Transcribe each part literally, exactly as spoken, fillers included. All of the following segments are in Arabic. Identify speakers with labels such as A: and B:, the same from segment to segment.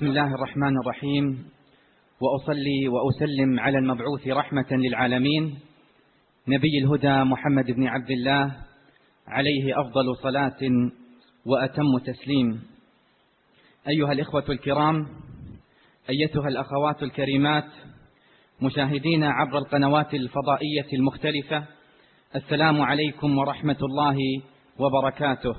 A: بسم الله الرحمن الرحيم، وأصلي وأسلم على المبعوث رحمة للعالمين نبي الهدى محمد بن عبد الله عليه أفضل صلاة وأتم تسليم. أيها الإخوة الكرام، أيتها الأخوات الكريمات، مشاهدين عبر القنوات الفضائية المختلفة، السلام عليكم ورحمة الله وبركاته.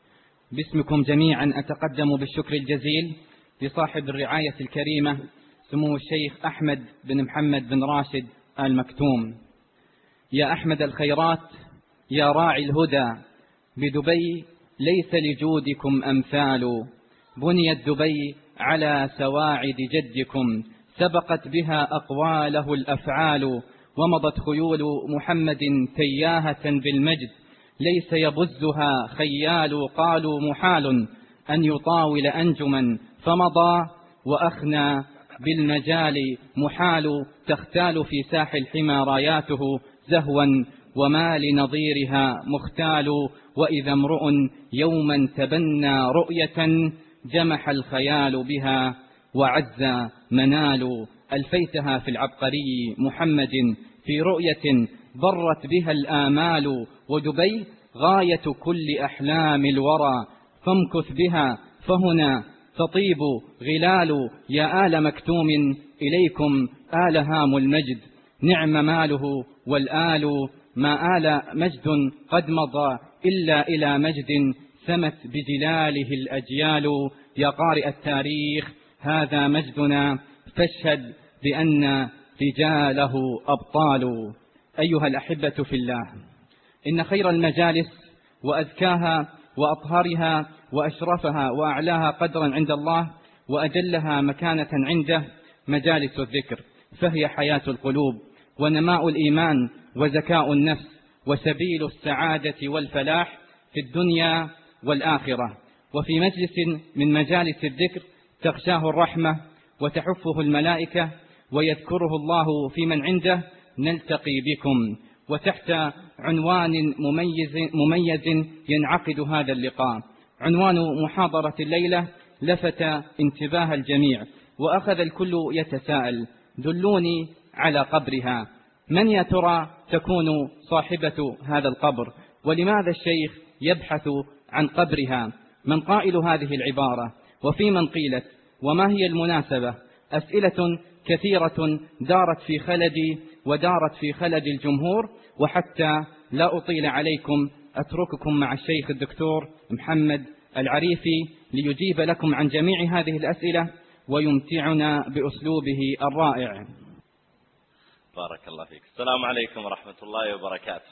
A: باسمكم جميعا أتقدم بالشكر الجزيل لصاحب الرعاية الكريمة سمو الشيخ أحمد بن محمد بن راشد آل مكتوم. يا أحمد الخيرات، يا راعي الهدى، بدبي ليس لجودكم أمثال، بنيت دبي على سواعد جدكم، سبقت بها أقواله الأفعال، ومضت خيول محمد تياهة بالمجد، ليس يبزها خيال، قالوا محال أن يطاول أنجما فمضى، وأخنى بالمجال محال، تختال في ساح الحمى راياته زهوا، وما لنظيرها مختال، وإذا امرؤ يوما تبنى رؤية جمح الخيال بها وعز منال، ألفيتها في العبقري محمد في رؤية ضرت بها الآمال، ودبي غاية كل أحلام الورى، فامكث بها فهنا تطيب غلال، يا آل مكتوم إليكم آل هام المجد، نعم ماله والآل، ما آل مجد قد مضى إلا إلى مجد، سمت بجلاله الأجيال، يا قارئ التاريخ هذا مجدنا، فاشهد بأن رجاله أبطال. أيها الأحبة في الله، إن خير المجالس وأزكاها وأطهرها وأشرفها وأعلاها قدرا عند الله وأجلها مكانة عنده مجالس الذكر، فهي حياة القلوب ونماء الإيمان وزكاء النفس وسبيل السعادة والفلاح في الدنيا والآخرة. وفي مجلس من مجالس الذكر تغشاه الرحمة وتحفه الملائكة ويذكره الله في من عنده نلتقي بكم، وتحت عنوان مميز, مميز ينعقد هذا اللقاء. عنوان محاضرة الليلة لفت انتباه الجميع، وأخذ الكل يتساءل: دلوني على قبرها، من يا ترى تكون صاحبة هذا القبر؟ ولماذا الشيخ يبحث عن قبرها؟ من قائل هذه العبارة؟ وفي من قيلت؟ وما هي المناسبة؟ أسئلة كثيرة دارت في خلدي ودارت في خلد الجمهور، وحتى لا أطيل عليكم أترككم مع الشيخ الدكتور محمد العريفي ليجيب لكم عن جميع هذه الأسئلة ويمتعنا بأسلوبه الرائع.
B: بارك الله فيك. السلام عليكم ورحمة الله وبركاته.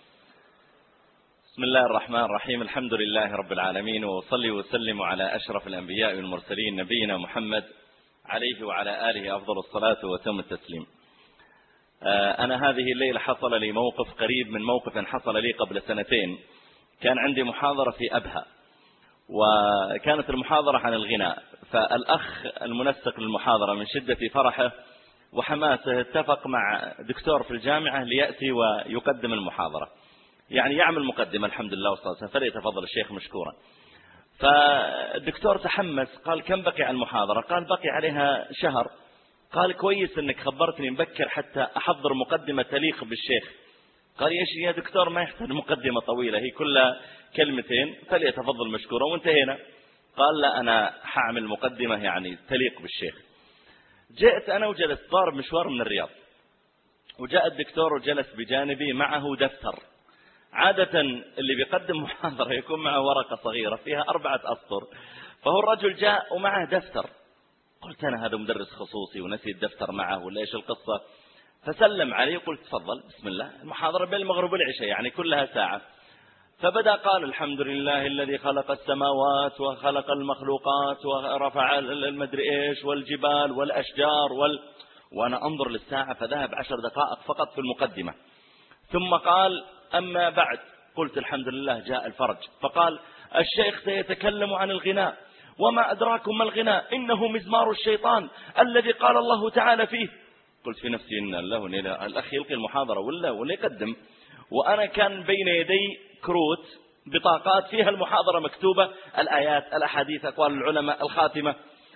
B: بسم الله الرحمن الرحيم، الحمد لله رب العالمين، وصلي وسلم على أشرف الأنبياء والمرسلين نبينا محمد عليه وعلى آله أفضل الصلاة وتم التسليم. أنا هذه الليلة حصل لي موقف قريب من موقف حصل لي قبل سنتين. كان عندي محاضرة في أبها، وكانت المحاضرة عن الغناء، فالأخ المنسق للمحاضرة من شدة فرحه وحماسه اتفق مع دكتور في الجامعة ليأتي ويقدم المحاضرة، يعني يعمل مقدمة. الحمد لله والصلاة، فليتفضل الشيخ مشكورا. فالدكتور تحمس، قال: كم بقي على المحاضرة؟ قال: بقي عليها شهر. قال: كويس انك خبرتني مبكر حتى احضر مقدمة تليق بالشيخ. قال: يا دكتور ما يحتاج مقدمة طويلة، هي كلها كلمتين، فليتفضل مشكورا وانتهينا. قال: لا، انا حاعمل مقدمة يعني تليق بالشيخ. جئت انا وجلست ضارب مشوار من الرياض، وجاء الدكتور وجلس بجانبي معه دفتر. عادة اللي بيقدم محاضرة يكون معه ورقة صغيرة فيها أربعة أسطر، فهو الرجل جاء ومعه دفتر. قلت أنا هذا مدرس خصوصي ونسي الدفتر معه ولا إيش القصة؟ فسلم علي وقلت: تفضل، بسم الله. المحاضرة بين المغرب والعشاء، يعني كلها ساعة. فبدأ قال: الحمد لله الذي خلق السماوات وخلق المخلوقات ورفع المدري إيش والجبال والأشجار وال... وأنا أنظر للساعة فذهب عشر دقائق فقط في المقدمة. ثم قال: أما بعد. قلت: الحمد لله جاء الفرج. فقال: الشيخ سيتكلم عن الغناء، وما أدراكم ما الغناء، إنه مزمار الشيطان الذي قال الله تعالى فيه. قلت في نفسي: إن الله ونيلا الأخ يلقي المحاضرة ولا ولا يقدم. وأنا كان بين يدي كروت بطاقات فيها المحاضرة مكتوبة، الآيات، الأحاديث، أقوال العلماء، الخاتمة.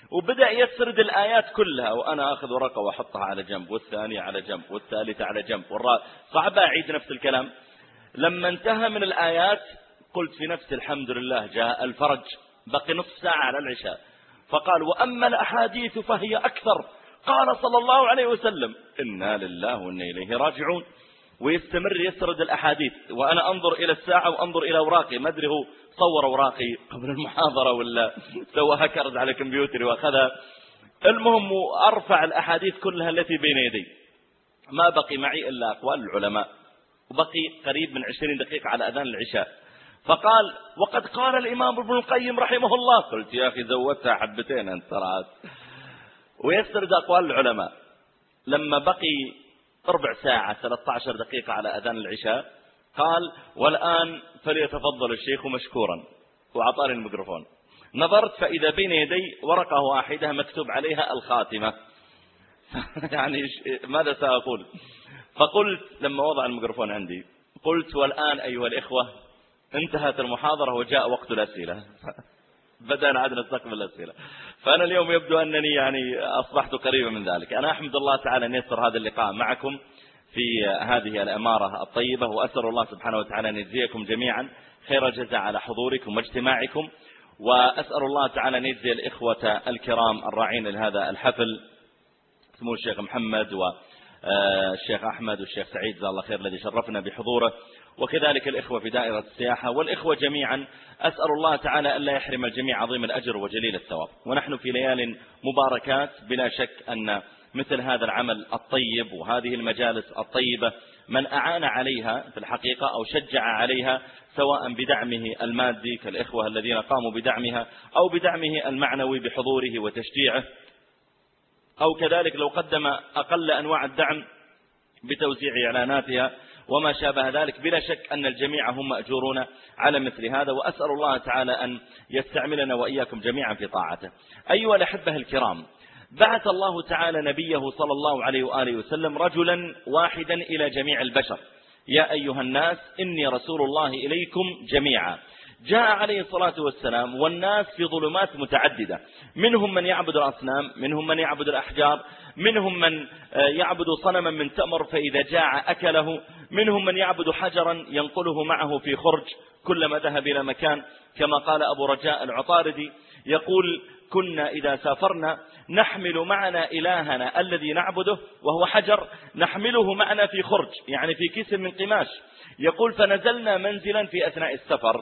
B: وبدأ يسرد الآيات كلها، وأنا أخذ ورقة وأحطها على جنب، والثانية على جنب، والثالثة على جنب، والرابعة صعب أعيد نفس الكلام. لما انتهى من الآيات قلت في نفسي الحمد لله جاء الفرج، بقي نصف ساعة على العشاء. فقال وأما الأحاديث فهي أكثر، قال صلى الله عليه وسلم إنا لله وإنا إليه راجعون. ويستمر يسرد الأحاديث، وأنا أنظر إلى الساعة وأنظر إلى أوراقي، ما أدري هو صور أوراقي قبل المحاضرة ولا سوى هكرز على كمبيوتري وأخذها. المهم أرفع الأحاديث كلها التي بين يدي، ما بقي معي إلا أقوال العلماء، وبقي قريب من عشرين دقيقة على أذان العشاء. فقال وقد قال الإمام ابن القيم رحمه الله. قلت يا أخي زودتها حبتين أنت ترى. ويسرد أقوال العلماء. لما بقي ربع ساعة ثلاثة عشر دقيقة على أذان العشاء قال والآن فليتفضل الشيخ مشكورا، وعطاني الميكروفون. نظرت فإذا بين يدي ورقة واحدة مكتوب عليها الخاتمة. يعني ماذا سأقول؟ فقلت لما وضع الميكروفون عندي قلت والآن أيها الإخوة انتهت المحاضرة وجاء وقت الأسئلة. بدأنا عاد نستقبل الأسئلة. فأنا اليوم يبدو أنني يعني أصبحت قريبا من ذلك. أنا أحمد الله تعالى أن يسر هذا اللقاء معكم في هذه الأمارة الطيبة، وأسأل الله سبحانه وتعالى أن يجزيكم جميعا خير جزاء على حضوركم واجتماعكم، وأسأل الله تعالى أن يجزي الإخوة الكرام الراعين لهذا الحفل سمو الشيخ محمد والشيخ أحمد والشيخ سعيد جزاه الله خير الذي شرفنا بحضوره، وكذلك الإخوة في دائرة السياحة والإخوة جميعا. أسأل الله تعالى ألا يحرم الجميع عظيم الأجر وجليل الثواب. ونحن في ليال مباركات، بلا شك أن مثل هذا العمل الطيب وهذه المجالس الطيبة من أعان عليها في الحقيقة أو شجع عليها سواء بدعمه المادي كالإخوة الذين قاموا بدعمها أو بدعمه المعنوي بحضوره وتشجيعه، أو كذلك لو قدم أقل أنواع الدعم بتوزيع إعلاناتها وما شابه ذلك، بلا شك أن الجميع هم مأجورون على مثل هذا. وأسأل الله تعالى أن يستعملنا وإياكم جميعا في طاعته. أيها الأحبة الكرام، بعث الله تعالى نبيه صلى الله عليه وآله وسلم رجلا واحدا إلى جميع البشر: يا أيها الناس إني رسول الله إليكم جميعا. جاء عليه الصلاة والسلام والناس في ظلمات متعددة، منهم من يعبد الأصنام، منهم من يعبد الأحجار، منهم من يعبد صنما من تمر فإذا جاع أكله، منهم من يعبد حجرا ينقله معه في خرج كلما ذهب إلى مكان، كما قال أبو رجاء العطاردي يقول كنا إذا سافرنا نحمل معنا إلهنا الذي نعبده وهو حجر، نحمله معنا في خرج يعني في كيس من قماش. يقول فنزلنا منزلا في أثناء السفر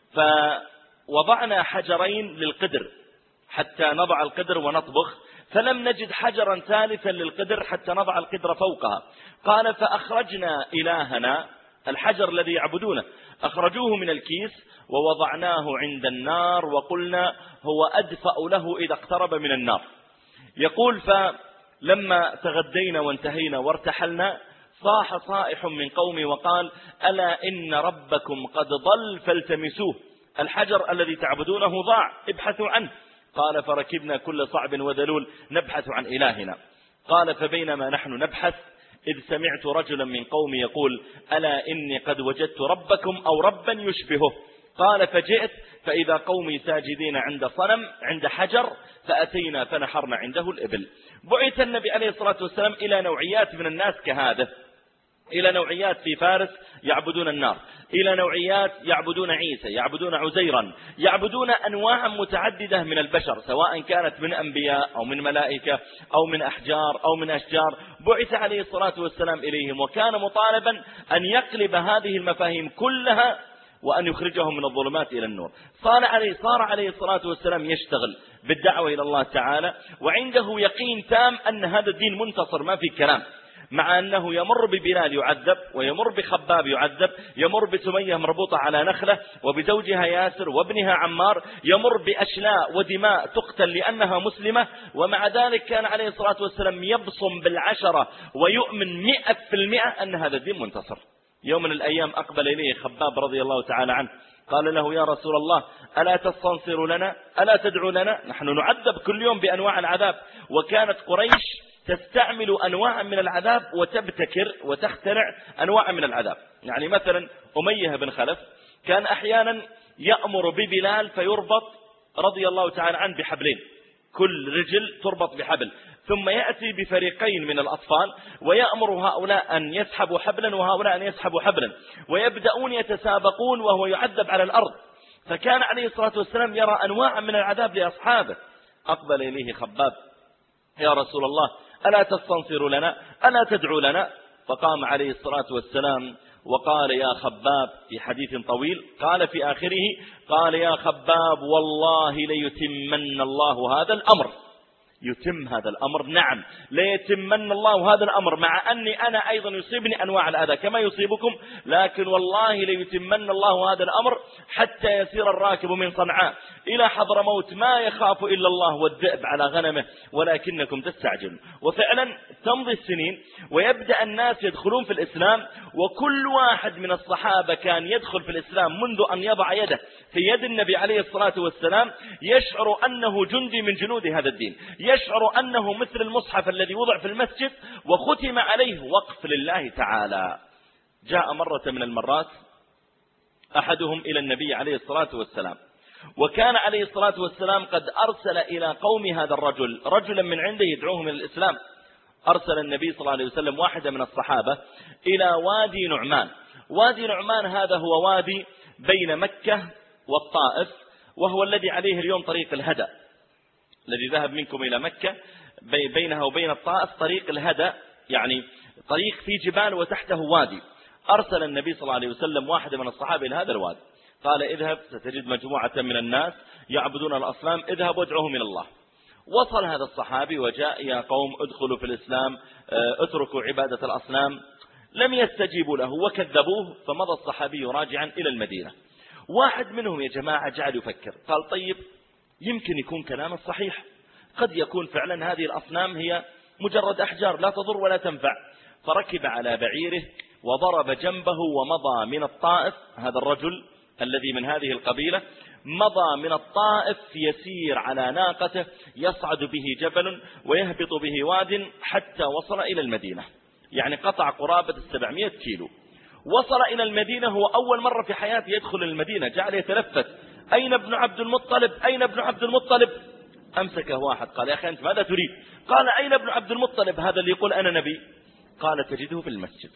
B: فوضعنا حجرين للقدر حتى نضع القدر ونطبخ، فلم نجد حجرا ثالثا للقدر حتى نضع القدر فوقها. قال فأخرجنا إلهنا الحجر الذي يعبدونه، أخرجوه من الكيس ووضعناه عند النار وقلنا هو أدفأ له إذا اقترب من النار. يقول فلما تغدينا وانتهينا وارتحلنا صاح صائح من قومي وقال ألا إن ربكم قد ضل فالتمسوه، الحجر الذي تعبدونه ضاع ابحثوا عنه. قال فركبنا كل صعب وذلول نبحث عن إلهنا. قال فبينما نحن نبحث إذ سمعت رجلا من قومي يقول ألا إني قد وجدت ربكم أو ربا يشبهه. قال فجئت فإذا قومي ساجدين عند صنم عند حجر، فأتينا فنحرنا عنده الإبل. بعث النبي عليه الصلاة والسلام إلى نوعيات من الناس كهذا، إلى نوعيات في فارس يعبدون النار، إلى نوعيات يعبدون عيسى، يعبدون عزيرا، يعبدون أنواع متعددة من البشر سواء كانت من أنبياء أو من ملائكة أو من أحجار أو من أشجار. بعث عليه الصلاة والسلام إليهم وكان مطالبا أن يقلب هذه المفاهيم كلها وأن يخرجهم من الظلمات إلى النور. صار عليه, صار عليه الصلاة والسلام يشتغل بالدعوة إلى الله تعالى وعنده يقين تام أن هذا الدين منتصر ما في كلام، مع أنه يمر ببلال يعذب ويمر بخباب يعذب، يمر بسمية مربوطة على نخلة وبزوجها ياسر وابنها عمار، يمر بأشلاء ودماء تقتل لأنها مسلمة، ومع ذلك كان عليه الصلاة والسلام يبصم بالعشرة ويؤمن مئة في المئة أن هذا الدين منتصر. يوم من الأيام أقبل إليه خباب رضي الله تعالى عنه قال له يا رسول الله ألا تستنصر لنا ألا تدعو لنا، نحن نعذب كل يوم بأنواع العذاب. وكانت قريش تستعمل أنواع من العذاب وتبتكر وتخترع أنواع من العذاب. يعني مثلا أمية بن خلف كان أحيانا يأمر ببلال فيربط رضي الله تعالى عنه بحبلين، كل رجل تربط بحبل، ثم يأتي بفريقين من الأطفال ويأمر هؤلاء أن يسحبوا حبلا وهؤلاء أن يسحبوا حبلا، ويبدأون يتسابقون وهو يعذب على الأرض. فكان عليه الصلاة والسلام يرى أنواع من العذاب لأصحابه. أقبل إليه خباب: يا رسول الله ألا تستنصر لنا، ألا تدعو لنا؟ فقام عليه الصلاة والسلام وقال: يا خباب، في حديث طويل قال في آخره، قال: يا خباب والله ليتمن الله هذا الأمر. يتم هذا الأمر، نعم ليتمن الله هذا الأمر، مع أني أنا أيضا يصيبني أنواع الأذى كما يصيبكم، لكن والله ليتمن الله هذا الأمر حتى يسير الراكب من صنعاء إلى حضرموت ما يخاف إلا الله والذئب على غنمه ولكنكم تستعجلون. وفعلا تمضي السنين ويبدأ الناس يدخلون في الإسلام، وكل واحد من الصحابة كان يدخل في الإسلام منذ أن يضع يده في يد النبي عليه الصلاة والسلام يشعر أنه جندي من جنود هذا الدين، يشعر أنه مثل المصحف الذي وضع في المسجد وختم عليه وقف لله تعالى. جاء مرة من المرات أحدهم إلى النبي عليه الصلاة والسلام، وكان عليه الصلاة والسلام قد أرسل إلى قوم هذا الرجل رجلا من عنده يدعوهم إلى الإسلام. أرسل النبي صلى الله عليه وسلم واحدة من الصحابة إلى وادي نعمان. وادي نعمان هذا هو وادي بين مكة والطائف، وهو الذي عليه اليوم طريق الهدى، الذي ذهب منكم إلى مكة بينها وبين الطائف طريق الهدى، يعني طريق في جبال وتحته وادي. أرسل النبي صلى الله عليه وسلم واحدة من الصحابة إلى هذا الوادي، قال: اذهب ستجد مجموعة من الناس يعبدون الأصنام، اذهب وادعوهم إلى الله. وصل هذا الصحابي وجاء: يا قوم ادخلوا في الإسلام، اتركوا عبادة الأصنام. لم يستجيبوا له وكذبوه، فمضى الصحابي راجعا إلى المدينة. واحد منهم يا جماعة جعل يفكر، قال: طيب يمكن يكون كلام الصحيح، قد يكون فعلا هذه الأصنام هي مجرد أحجار لا تضر ولا تنفع. فركب على بعيره وضرب جنبه ومضى من الطائف. هذا الرجل الذي من هذه القبيلة مضى من الطائف يسير على ناقته، يصعد به جبل ويهبط به واد حتى وصل إلى المدينة، يعني قطع قرابة السبعمائة كيلو. وصل إلى المدينة، هو أول مرة في حياته يدخل المدينة، جعل يتلفت: أين ابن عبد المطلب؟ أين ابن عبد المطلب؟ أمسكه واحد قال: يا أخي أنت ماذا تريد؟ قال: أين ابن عبد المطلب هذا اللي يقول أنا نبي؟ قال: تجده في المسجد.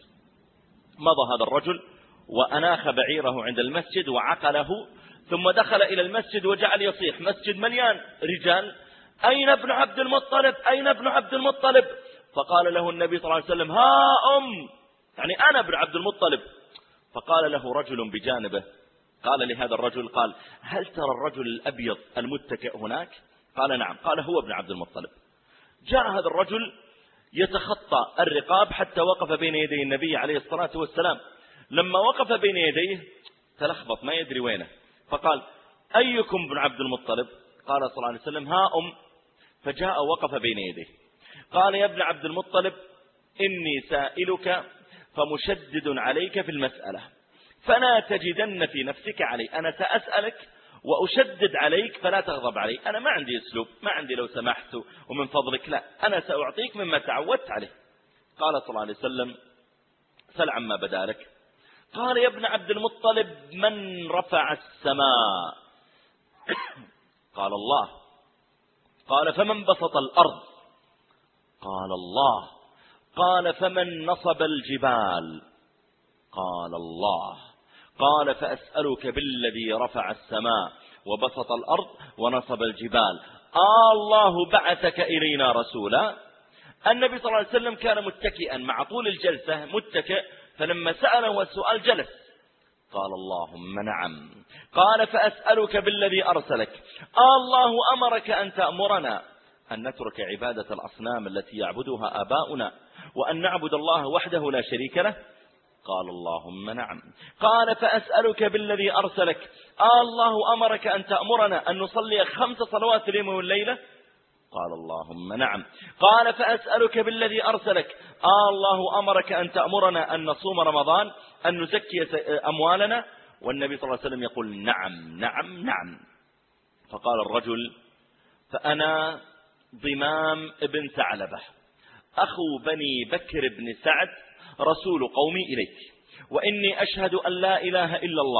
B: مضى هذا الرجل وأناخ بعيره عند المسجد وعقله، ثم دخل إلى المسجد وجعل يصيح: مسجد مليان رجال، أين ابن عبد المطلب؟ أين ابن عبد المطلب؟ فقال له النبي صلى الله عليه وسلم: ها أم، يعني أنا ابن عبد المطلب. فقال له رجل بجانبه، قال لهذا الرجل، قال: هل ترى الرجل الأبيض المتكئ هناك؟ قال: نعم. قال: هو ابن عبد المطلب. جاء هذا الرجل يتخطى الرقاب حتى وقف بين يدي النبي عليه الصلاة والسلام. لما وقف بين يديه تلخبط ما يدري وينه، فقال: أيكم ابن عبد المطلب؟ قال صلى الله عليه وسلم: ها أم. فجاء وقف بين يديه، قال: يا ابن عبد المطلب، إني سائلك فمشدد عليك في المسألة، فلا تجدن في نفسك علي. أنا سأسألك وأشدد عليك فلا تغضب علي. أنا ما عندي أسلوب، ما عندي لو سمحت ومن فضلك، لا، أنا سأعطيك مما تعودت عليه. قال صلى الله عليه وسلم: سل عما بدا لك. قال: يا ابن عبد المطلب، من رفع السماء؟ قال: الله. قال: فمن بسط الأرض؟ قال: الله. قال: فمن نصب الجبال؟ قال: الله. قال: فأسألك بالذي رفع السماء وبسط الأرض ونصب الجبال، آه الله بعثك إلينا رسولا؟ النبي صلى الله عليه وسلم كان متكئا مع طول الجلسة، متكئ، فلما سأله السؤال جلس. قال: اللهم نعم. قال: فأسألك بالذي أرسلك، آه الله أمرك أن تأمرنا أن نترك عبادة الأصنام التي يعبدها آباؤنا وأن نعبد الله وحده لا شريك له؟ قال: اللهم نعم. قال: فأسألك بالذي أرسلك، آه الله أمرك أن تأمرنا أن نصلي خمس صلوات في اليوم والليلة؟ قال: اللهم نعم. قال: فأسألك بالذي أرسلك، آه الله أمرك أن تأمرنا أن نصوم رمضان، أن نزكي أموالنا؟ والنبي صلى الله عليه وسلم يقول: نعم نعم نعم. فقال الرجل: فأنا ضمام ابن ثعلبة أخو بني بكر بن سعد رسول قومي إليك، وإني أشهد أن لا إله إلا الله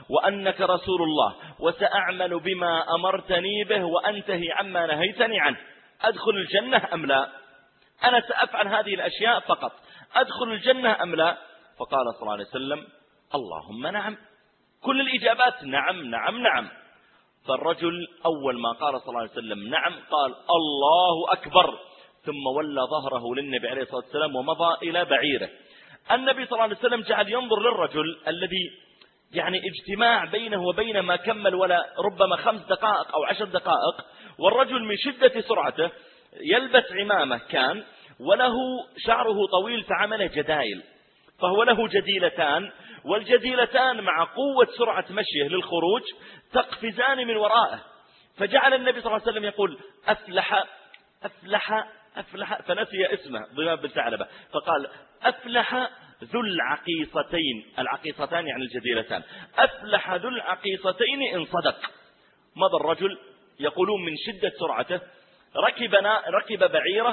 B: وأنك رسول الله وسأعمل بما أمرتني به وأنتهي عما نهيتني عنه، أدخل الجنة أم لا؟ أنا سأفعل هذه الأشياء فقط، أدخل الجنة أم لا؟ فقال صلى الله عليه وسلم اللهم نعم. كل الإجابات نعم نعم نعم. فالرجل أول ما قال صلى الله عليه وسلم نعم قال الله أكبر، ثم ولى ظهره للنبي عليه الصلاة والسلام ومضى إلى بعيره. النبي صلى الله عليه وسلم جعل ينظر للرجل الذي يعني اجتماع بينه وبين ما كمل ولا ربما خمس دقائق أو عشر دقائق، والرجل من شدة سرعته يلبس عمامة كان وله شعره طويل فعمله جدايل، فهو له جديلتان، والجديلتان مع قوة سرعة مشيه للخروج تقفزان من ورائه. فجعل النبي صلى الله عليه وسلم يقول أفلح أفلح أفلح، فنسي اسمه ضمام بن ثعلبة فقال أفلح ذو العقيصتين، العقيصتان يعني الجديلتان، أفلح ذو العقيصتين إن صدق. مضى الرجل يقولون من شدة سرعته ركبنا ركب بعيره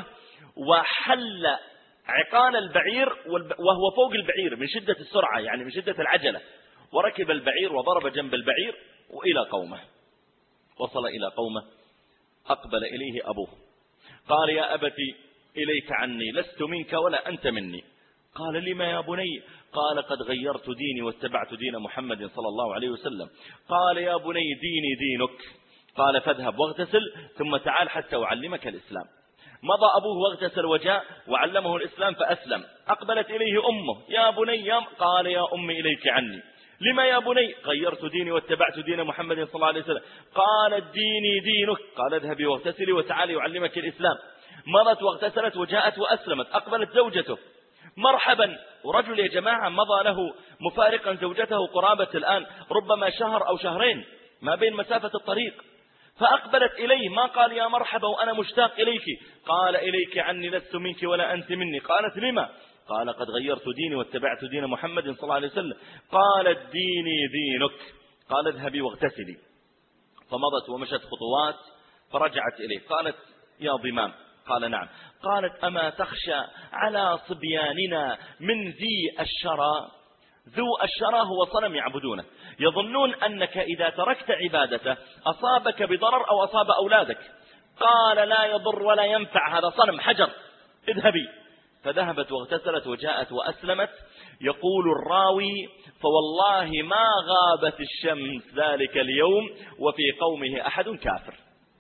B: وحل عقال البعير وهو فوق البعير من شدة السرعة يعني من شدة العجلة، وركب البعير وضرب جنب البعير وإلى قومه. وصل إلى قومه أقبل إليه أبوه قال يا أبتي إليك عني، لست منك ولا أنت مني. قال لما يا بني؟ قال قد غيرت ديني واتبعت دين محمد صلى الله عليه وسلم. قال يا بني ديني دينك. قال فاذهب واغتسل ثم تعال حتى أعلمك الإسلام. مضى أبوه واغتسل وجاء وعلمه الإسلام فأسلم. أقبلت إليه أمه يا بني يا قال يا أمي إليك عني. لما يا بني؟ غيرت ديني واتبعت دين محمد صلى الله عليه وسلم. قالت ديني دينك. قال اذهبي واغتسلي وتعالي يعلمك الإسلام. مضت واغتسلت وجاءت وأسلمت. أقبلت زوجته مرحبا، ورجل يا جماعة مضى له مفارقا زوجته قرابة الآن ربما شهر أو شهرين ما بين مسافة الطريق، فأقبلت إليه ما قال يا مرحبا وأنا مشتاق إليك، قال إليك عني لست منك ولا أنت مني. قالت لما؟ قال قد غيرت ديني واتبعت دين محمد صلى الله عليه وسلم. قالت ديني دينك. قال اذهبي واغتسلي. فمضت ومشت خطوات فرجعت إليه قالت يا ضمام. قال نعم. قالت أما تخشى على صبياننا من ذي الشرى؟ ذو الشرى هو صنم يعبدونه، يظنون أنك إذا تركت عبادته أصابك بضرر أو أصاب أولادك. قال لا يضر ولا ينفع، هذا صنم حجر، اذهبي. فذهبت واغتسلت وجاءت وأسلمت. يقول الراوي فوالله ما غابت الشمس ذلك اليوم وفي قومه أحد كافر.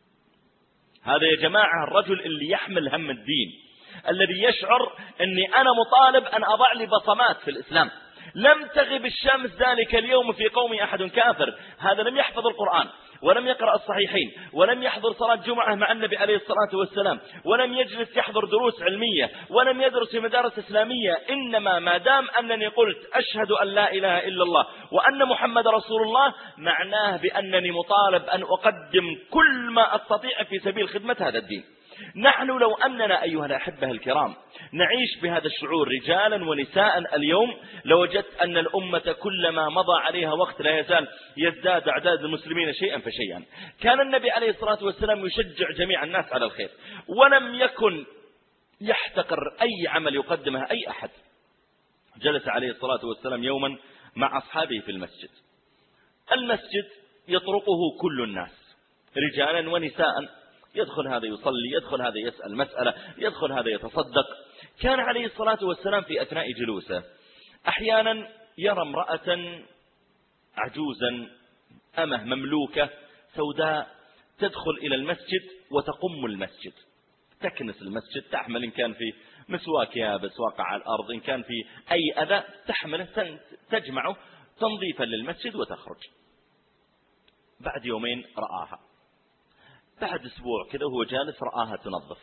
B: هذا يا جماعة الرجل اللي يحمل هم الدين، الذي يشعر أني أنا مطالب أن أضع لي بصمات في الإسلام. لم تغب الشمس ذلك اليوم في قومي أحد كافر. هذا لم يحفظ القرآن ولم يقرأ الصحيحين ولم يحضر صلاة جمعة مع النبي عليه الصلاة والسلام ولم يجلس يحضر دروس علمية ولم يدرس في مدارس إسلامية. إنما ما دام أنني قلت أشهد أن لا إله إلا الله وأن محمد رسول الله، معناه بأنني مطالب أن أقدم كل ما أستطيع في سبيل خدمة هذا الدين. نحن لو أننا أيها الأحبة الكرام نعيش بهذا الشعور رجالا ونساء اليوم، لوجدت أن الأمة كلما مضى عليها وقت لا يزال يزداد أعداد المسلمين شيئا فشيئا. كان النبي عليه الصلاة والسلام يشجع جميع الناس على الخير، ولم يكن يحتقر أي عمل يقدمه أي أحد. جلس عليه الصلاة والسلام يوما مع أصحابه في المسجد. المسجد يطرقه كل الناس رجالا ونساء، يدخل هذا يصلي، يدخل هذا يسأل مسألة، يدخل هذا يتصدق. كان عليه الصلاة والسلام في أثناء جلوسه أحيانا يرى امرأة عجوزا أمه مملوكة سوداء تدخل إلى المسجد وتقم المسجد، تكنس المسجد، تحمل إن كان في مسواك يابس واقع على الأرض، إن كان في أي أذى تحمله تجمعه تنظيفا للمسجد وتخرج. بعد يومين رآها، بعد أسبوع كذا وهو جالس رآها تنظف،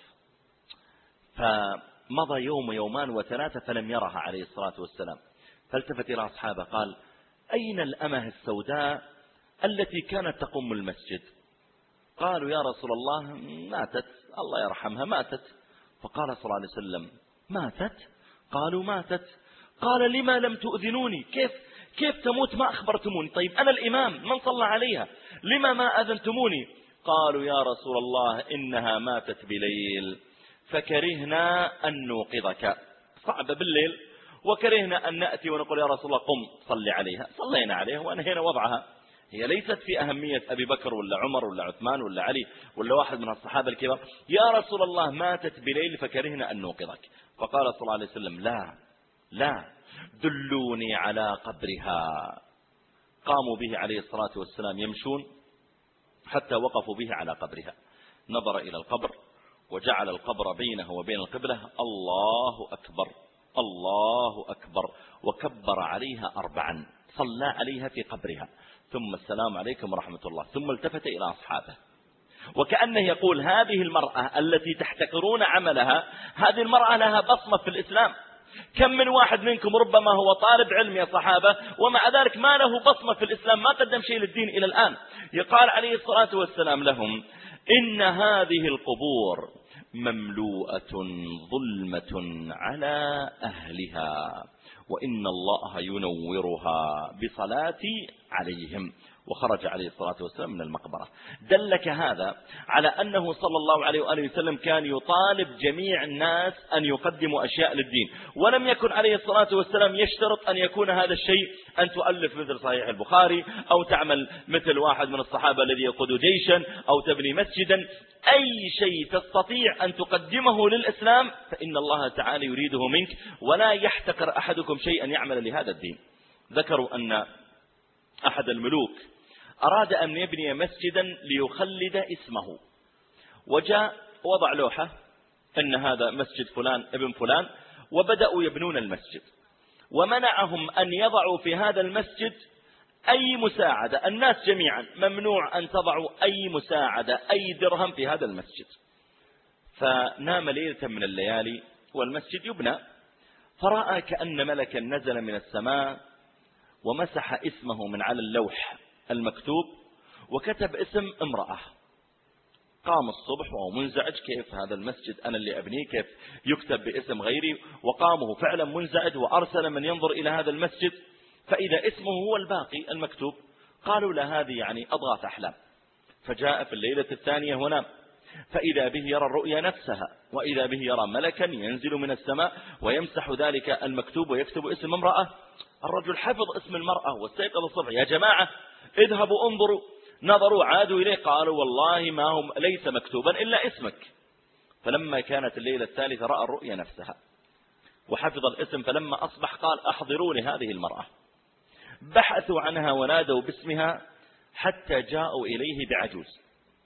B: فمضى يوم يومان وثلاثة فلم يرها عليه الصلاة والسلام. فالتفت إلى أصحابه قال أين الأمة السوداء التي كانت تقم المسجد؟ قالوا يا رسول الله ماتت، الله يرحمها ماتت. فقال صلى الله عليه وسلم ماتت؟ قالوا ماتت. قال لما لم تؤذنوني؟ كيف كيف تموت ما أخبرتموني؟ طيب أنا الإمام من صلى عليها، لما ما أذنتموني؟ قالوا يا رسول الله إنها ماتت بليل فكرهنا أن نوقظك. صعب بالليل وكرهنا أن نأتي ونقول يا رسول الله قم صلي عليها، صلينا عليها وأنهينا وضعها. هي ليست في أهمية أبي بكر ولا عمر ولا عثمان ولا علي ولا واحد من الصحابة الكبار. يا رسول الله ماتت بليل فكرهنا أن نوقظك. فقال صلى الله عليه وسلم لا لا دلوني على قبرها. قاموا به عليه الصلاة والسلام يمشون حتى وقفوا به على قبرها. نظر إلى القبر وجعل القبر بينه وبين القبلة. الله أكبر الله أكبر، وكبر عليها أربعا، صلى عليها في قبرها، ثم السلام عليكم ورحمة الله، ثم التفت إلى أصحابه وكأنه يقول هذه المرأة التي تحتقرون عملها، هذه المرأة لها بصمة في الإسلام. كم من واحد منكم ربما هو طالب علم يا صحابة ومع ذلك ما له بصمة في الإسلام، ما قدم شيء للدين إلى الآن. يقال عليه الصلاة والسلام لهم إن هذه القبور مملوءة ظلمة على أهلها وإن الله ينورها بصلاتي عليهم. وخرج عليه الصلاة والسلام من المقبرة. دلك هذا على أنه صلى الله عليه وآله وسلم كان يطالب جميع الناس أن يقدموا أشياء للدين، ولم يكن عليه الصلاة والسلام يشترط أن يكون هذا الشيء أن تؤلف مثل صحيح البخاري أو تعمل مثل واحد من الصحابة الذي يقود جيشا أو تبني مسجدا. أي شيء تستطيع أن تقدمه للإسلام فإن الله تعالى يريده منك، ولا يحتقر أحدكم شيئا يعمل لهذا الدين. ذكروا أن أحد الملوك أراد أن يبني مسجدا ليخلد اسمه، وجاء وضع لوحة أن هذا مسجد فلان ابن فلان، وبدأوا يبنون المسجد، ومنعهم أن يضعوا في هذا المسجد أي مساعدة. الناس جميعا ممنوع أن تضعوا أي مساعدة أي درهم في هذا المسجد. فنام ليلة من الليالي والمسجد يبنى، فرأى كأن ملكا نزل من السماء ومسح اسمه من على اللوح المكتوب وكتب اسم امرأة. قام الصبح وهو منزعج، كيف هذا المسجد أنا اللي أبنيه كيف يكتب باسم غيري؟ وقامه فعلا منزعج وأرسل من ينظر إلى هذا المسجد فإذا اسمه هو الباقي المكتوب. قالوا له هذه يعني أضغاث أحلام. فجاء في الليلة الثانية ونام، فإذا به يرى الرؤيا نفسها، وإذا به يرى ملكا ينزل من السماء ويمسح ذلك المكتوب ويكتب اسم امرأة. الرجل حفظ اسم المرأة واستيقظ الصبح، يا جماعة اذهبوا انظروا. نظروا عادوا إليه قالوا والله ما هم ليس مكتوبا إلا اسمك. فلما كانت الليلة الثالثة رأى الرؤيا نفسها وحفظ الاسم، فلما أصبح قال أحضروا لهذه المرأة. بحثوا عنها ونادوا باسمها حتى جاءوا إليه بعجوز.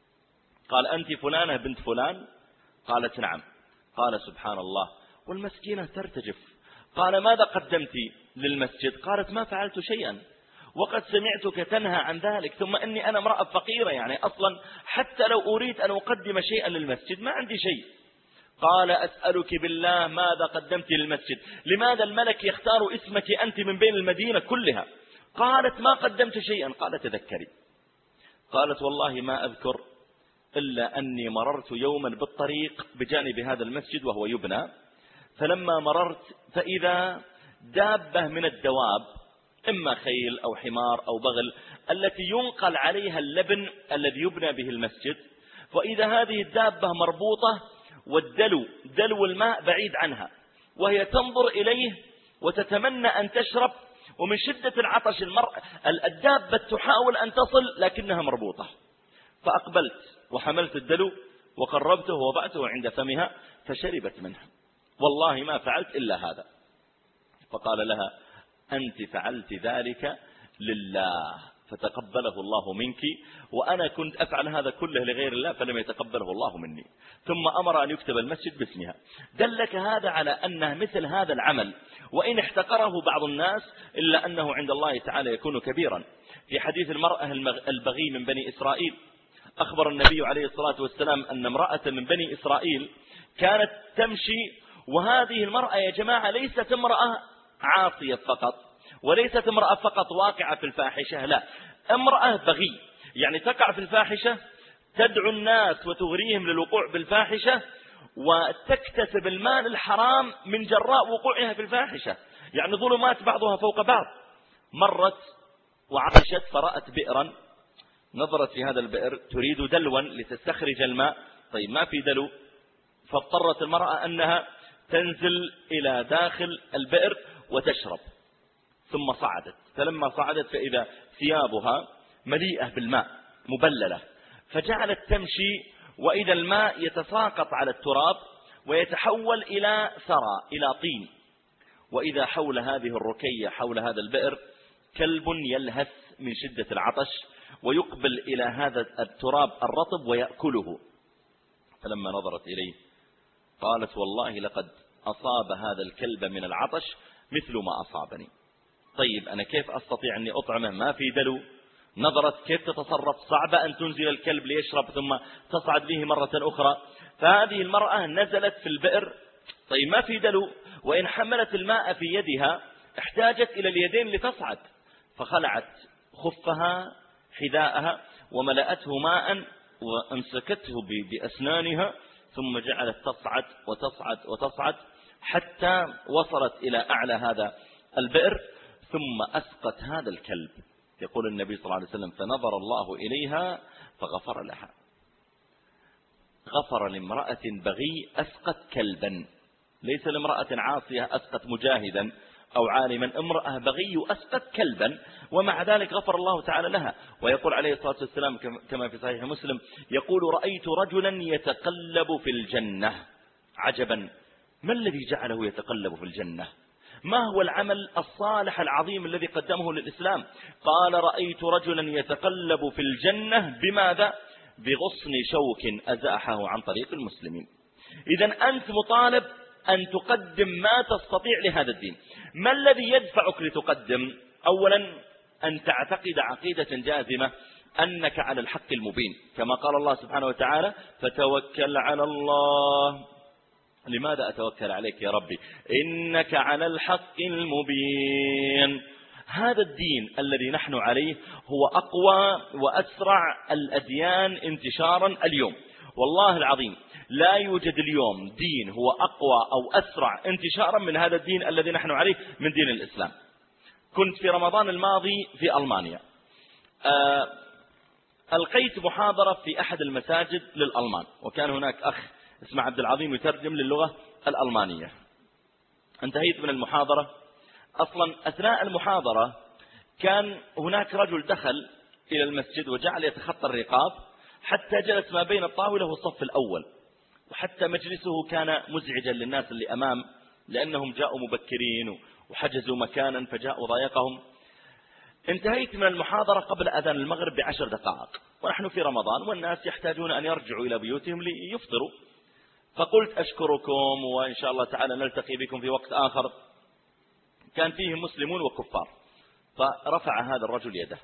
B: قال أنت فلانة بنت فلان؟ قالت نعم. قال سبحان الله، والمسكينة ترتجف. قال ماذا قدمت للمسجد؟ قالت ما فعلت شيئا وقد سمعتك تنهى عن ذلك، ثم أني أنا امرأة فقيرة، يعني أصلا حتى لو أريد أن أقدم شيئا للمسجد ما عندي شيء. قال أسألك بالله ماذا قدمت للمسجد؟ لماذا الملك يختار اسمك أنت من بين المدينة كلها؟ قالت ما قدمت شيئا. قال تذكري. قالت والله ما أذكر إلا أني مررت يوما بالطريق بجانب هذا المسجد وهو يبنى، فلما مررت فإذا دابة من الدواب إما خيل أو حمار أو بغل التي ينقل عليها اللبن الذي يبنى به المسجد، وإذا هذه الدابة مربوطة والدلو دلو الماء بعيد عنها، وهي تنظر إليه وتتمنى أن تشرب، ومن شدة العطش المرأة الدابة تحاول أن تصل لكنها مربوطة. فأقبلت وحملت الدلو وقربته ووضعته عند فمها فشربت منه. والله ما فعلت إلا هذا. فقال لها أنت فعلت ذلك لله فتقبله الله منك، وأنا كنت أفعل هذا كله لغير الله فلم يتقبله الله مني. ثم أمر أن يكتب المسجد باسمها. دلك هذا على أن مثل هذا العمل وإن احتقره بعض الناس إلا أنه عند الله تعالى يكون كبيرا. في حديث المرأة البغي من بني إسرائيل أخبر النبي عليه الصلاة والسلام أن امرأة من بني إسرائيل كانت تمشي، وهذه المرأة يا جماعة ليست امرأة عاصية فقط، وليست امرأة فقط واقعة في الفاحشة، لا، امرأة بغي، يعني تقع في الفاحشة تدعو الناس وتغريهم للوقوع بالفاحشة وتكتسب المال الحرام من جراء وقوعها في الفاحشة، يعني ظلمات بعضها فوق بعض. مرت وعطشت فرأت بئرا، نظرت في هذا البئر تريد دلوا لتستخرج الماء، طيب ما في دلو، فاضطرت المرأة أنها تنزل إلى داخل البئر وتشرب. ثم صعدت، فلما صعدت فإذا ثيابها مليئة بالماء مبللة، فجعلت تمشي وإذا الماء يتساقط على التراب ويتحول إلى ثرى، إلى طين، وإذا حول هذه الركية، حول هذا البئر، كلب يلهث من شدة العطش ويقبل إلى هذا التراب الرطب ويأكله. فلما نظرت إليه قالت والله لقد أصاب هذا الكلب من العطش مثل ما أصابني. طيب أنا كيف أستطيع أني أطعمه؟ ما في دلو. نظرت كيف تتصرف، صعبة أن تنزل الكلب ليشرب ثم تصعد به مرة أخرى. فهذه المرأة نزلت في البئر، طيب ما في دلو، وإن حملت الماء في يدها احتاجت إلى اليدين لتصعد، فخلعت خفها حذاءها وملأته ماء وأمسكته بأسنانها، ثم جعلت تصعد وتصعد وتصعد حتى وصلت إلى أعلى هذا البئر، ثم أسقت هذا الكلب. يقول النبي صلى الله عليه وسلم فنظر الله إليها فغفر لها. غفر لامرأة بغي أسقت كلبا، ليس لامرأة عاصية أسقت مجاهدا أو عالما، امرأة بغي أسقت كلبا، ومع ذلك غفر الله تعالى لها. ويقول عليه الصلاة والسلام كما في صحيح مسلم، يقول رأيت رجلا يتقلب في الجنة. عجبا، ما الذي جعله يتقلب في الجنة؟ ما هو العمل الصالح العظيم الذي قدمه للإسلام؟ قال رأيت رجلا يتقلب في الجنة بماذا؟ بغصن شوك أزاحه عن طريق المسلمين. إذن أنت مطالب أن تقدم ما تستطيع لهذا الدين. ما الذي يدفعك لتقدم؟ أولا أن تعتقد عقيدة جازمة أنك على الحق المبين، كما قال الله سبحانه وتعالى فتوكل على الله. لماذا أتوكل عليك يا ربي؟ إنك على الحق المبين. هذا الدين الذي نحن عليه هو أقوى وأسرع الأديان انتشارا اليوم. والله العظيم لا يوجد اليوم دين هو أقوى أو أسرع انتشارا من هذا الدين الذي نحن عليه من دين الإسلام. كنت في رمضان الماضي في ألمانيا، آه ألقيت محاضرة في أحد المساجد للألمان، وكان هناك أخ اسمه عبد العظيم يترجم للغة الألمانية. انتهيت من المحاضرة. أصلا أثناء المحاضرة كان هناك رجل دخل إلى المسجد وجعل يتخطى الرقاب حتى جلس ما بين الطاولة والصف الأول، وحتى مجلسه كان مزعجا للناس اللي أمام لأنهم جاءوا مبكرين وحجزوا مكانا فجاءوا ضايقهم. انتهيت من المحاضرة قبل أذان المغرب بعشر دقائق، ونحن في رمضان والناس يحتاجون أن يرجعوا إلى بيوتهم ليفطروا. فقلت أشكركم وإن شاء الله تعالى نلتقي بكم في وقت آخر. كان فيه مسلمون وكفار. فرفع هذا الرجل يده.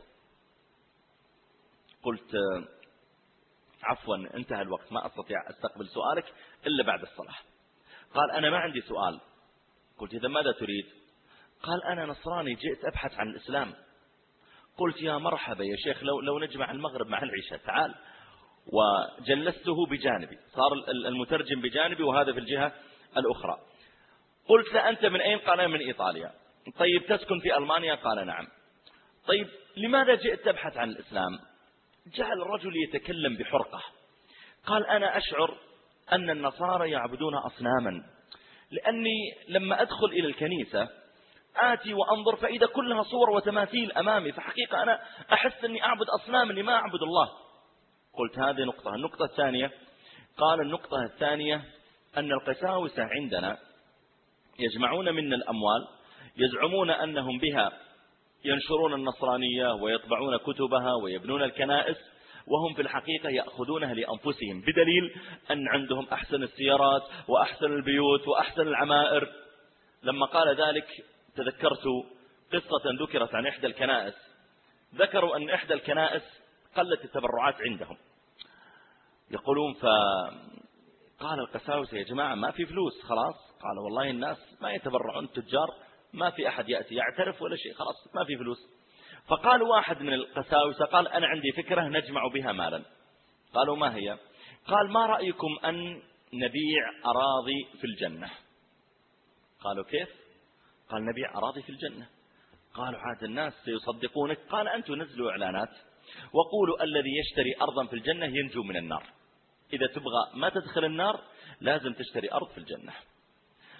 B: قلت عفوا انتهى الوقت، ما أستطيع أستقبل سؤالك إلا بعد الصلاة. قال أنا ما عندي سؤال. قلت إذا ماذا تريد؟ قال أنا نصراني جئت أبحث عن الإسلام. قلت يا مرحبا يا شيخ، لو, لو نجمع المغرب مع العشاء تعال. وجلسته بجانبي، صار المترجم بجانبي وهذا في الجهة الأخرى. قلت له أنت من أين؟ قال من إيطاليا. طيب تسكن في ألمانيا؟ قال نعم. طيب لماذا جئت تبحث عن الإسلام؟ جعل الرجل يتكلم بحرقة. قال أنا أشعر أن النصارى يعبدون أصناما، لأني لما أدخل إلى الكنيسة آتي وأنظر فإذا كلها صور وتماثيل أمامي، فحقيقة أنا أحس أني أعبد أصنام، أني ما أعبد الله. قلت هذه نقطة. النقطة الثانية، قال النقطة الثانية أن القساوسة عندنا يجمعون منا الأموال، يزعمون أنهم بها ينشرون النصرانية ويطبعون كتبها ويبنون الكنائس، وهم في الحقيقة يأخذونها لأنفسهم، بدليل أن عندهم أحسن السيارات وأحسن البيوت وأحسن العمائر. لما قال ذلك تذكرت قصة ذكرت عن إحدى الكنائس. ذكروا أن إحدى الكنائس قلت التبرعات عندهم، يقولون فقال القساوسة يا جماعة ما في فلوس خلاص. قال والله الناس ما يتبرعون، التجار ما في أحد يأتي يعترف ولا شيء، خلاص ما في فلوس. فقال واحد من القساوسة قال أنا عندي فكرة نجمع بها مالا. قالوا ما هي؟ قال ما رأيكم أن نبيع أراضي في الجنة؟ قالوا كيف؟ قال نبيع أراضي في الجنة. قالوا عاد الناس سيصدقونك. قال أنتم نزلوا إعلانات وقولوا الذي يشتري أرضا في الجنة ينجو من النار، إذا تبغى ما تدخل النار لازم تشتري أرض في الجنة.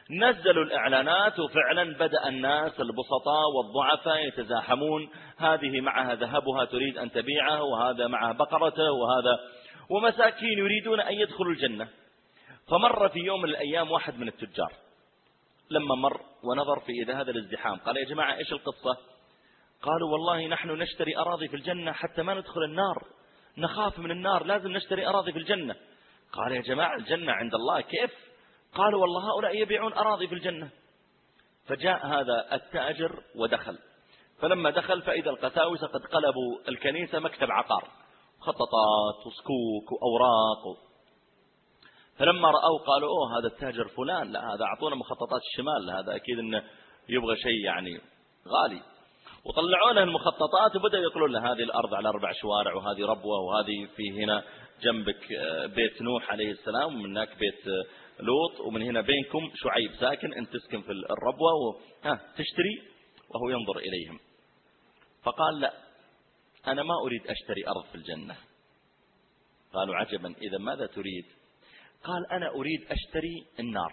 B: نزلوا الإعلانات وفعلا بدأ الناس البسطاء والضعفاء يتزاحمون، هذه معها ذهبها تريد أن تبيعه، وهذا معها بقرته، وهذا ومساكين يريدون أن يدخلوا الجنة. فمر في يوم من الأيام واحد من التجار، لما مر ونظر في إذا هذا الازدحام قال يا جماعة إيش القصة؟ قالوا والله نحن نشتري أراضي في الجنة حتى ما ندخل النار، نخاف من النار، لازم نشتري أراضي في الجنة. قال يا جماعة الجنة عند الله كيف؟ قالوا والله هؤلاء يبيعون أراضي في الجنة. فجاء هذا التاجر ودخل، فلما دخل فإذا القساوسة قد قلبوا الكنيسة مكتب عقار، خططات وسكوك وأوراق. فلما رأوا قالوا أوه هذا التاجر فلان، لا هذا أعطونا مخططات الشمال، هذا أكيد إنه يبغى شيء يعني غالي. وطلعوا له المخططات وبدأوا يقولون له هذه الأرض على أربع شوارع، وهذه ربوة، وهذه في هنا جنبك بيت نوح عليه السلام، ومن هناك بيت لوط، ومن هنا بينكم شعيب ساكن، أنت تسكن في الربوة وها تشتري. وهو ينظر إليهم فقال لا أنا ما أريد أشتري أرض في الجنة. قالوا عجبا، إذا ماذا تريد؟ قال أنا أريد أشتري النار.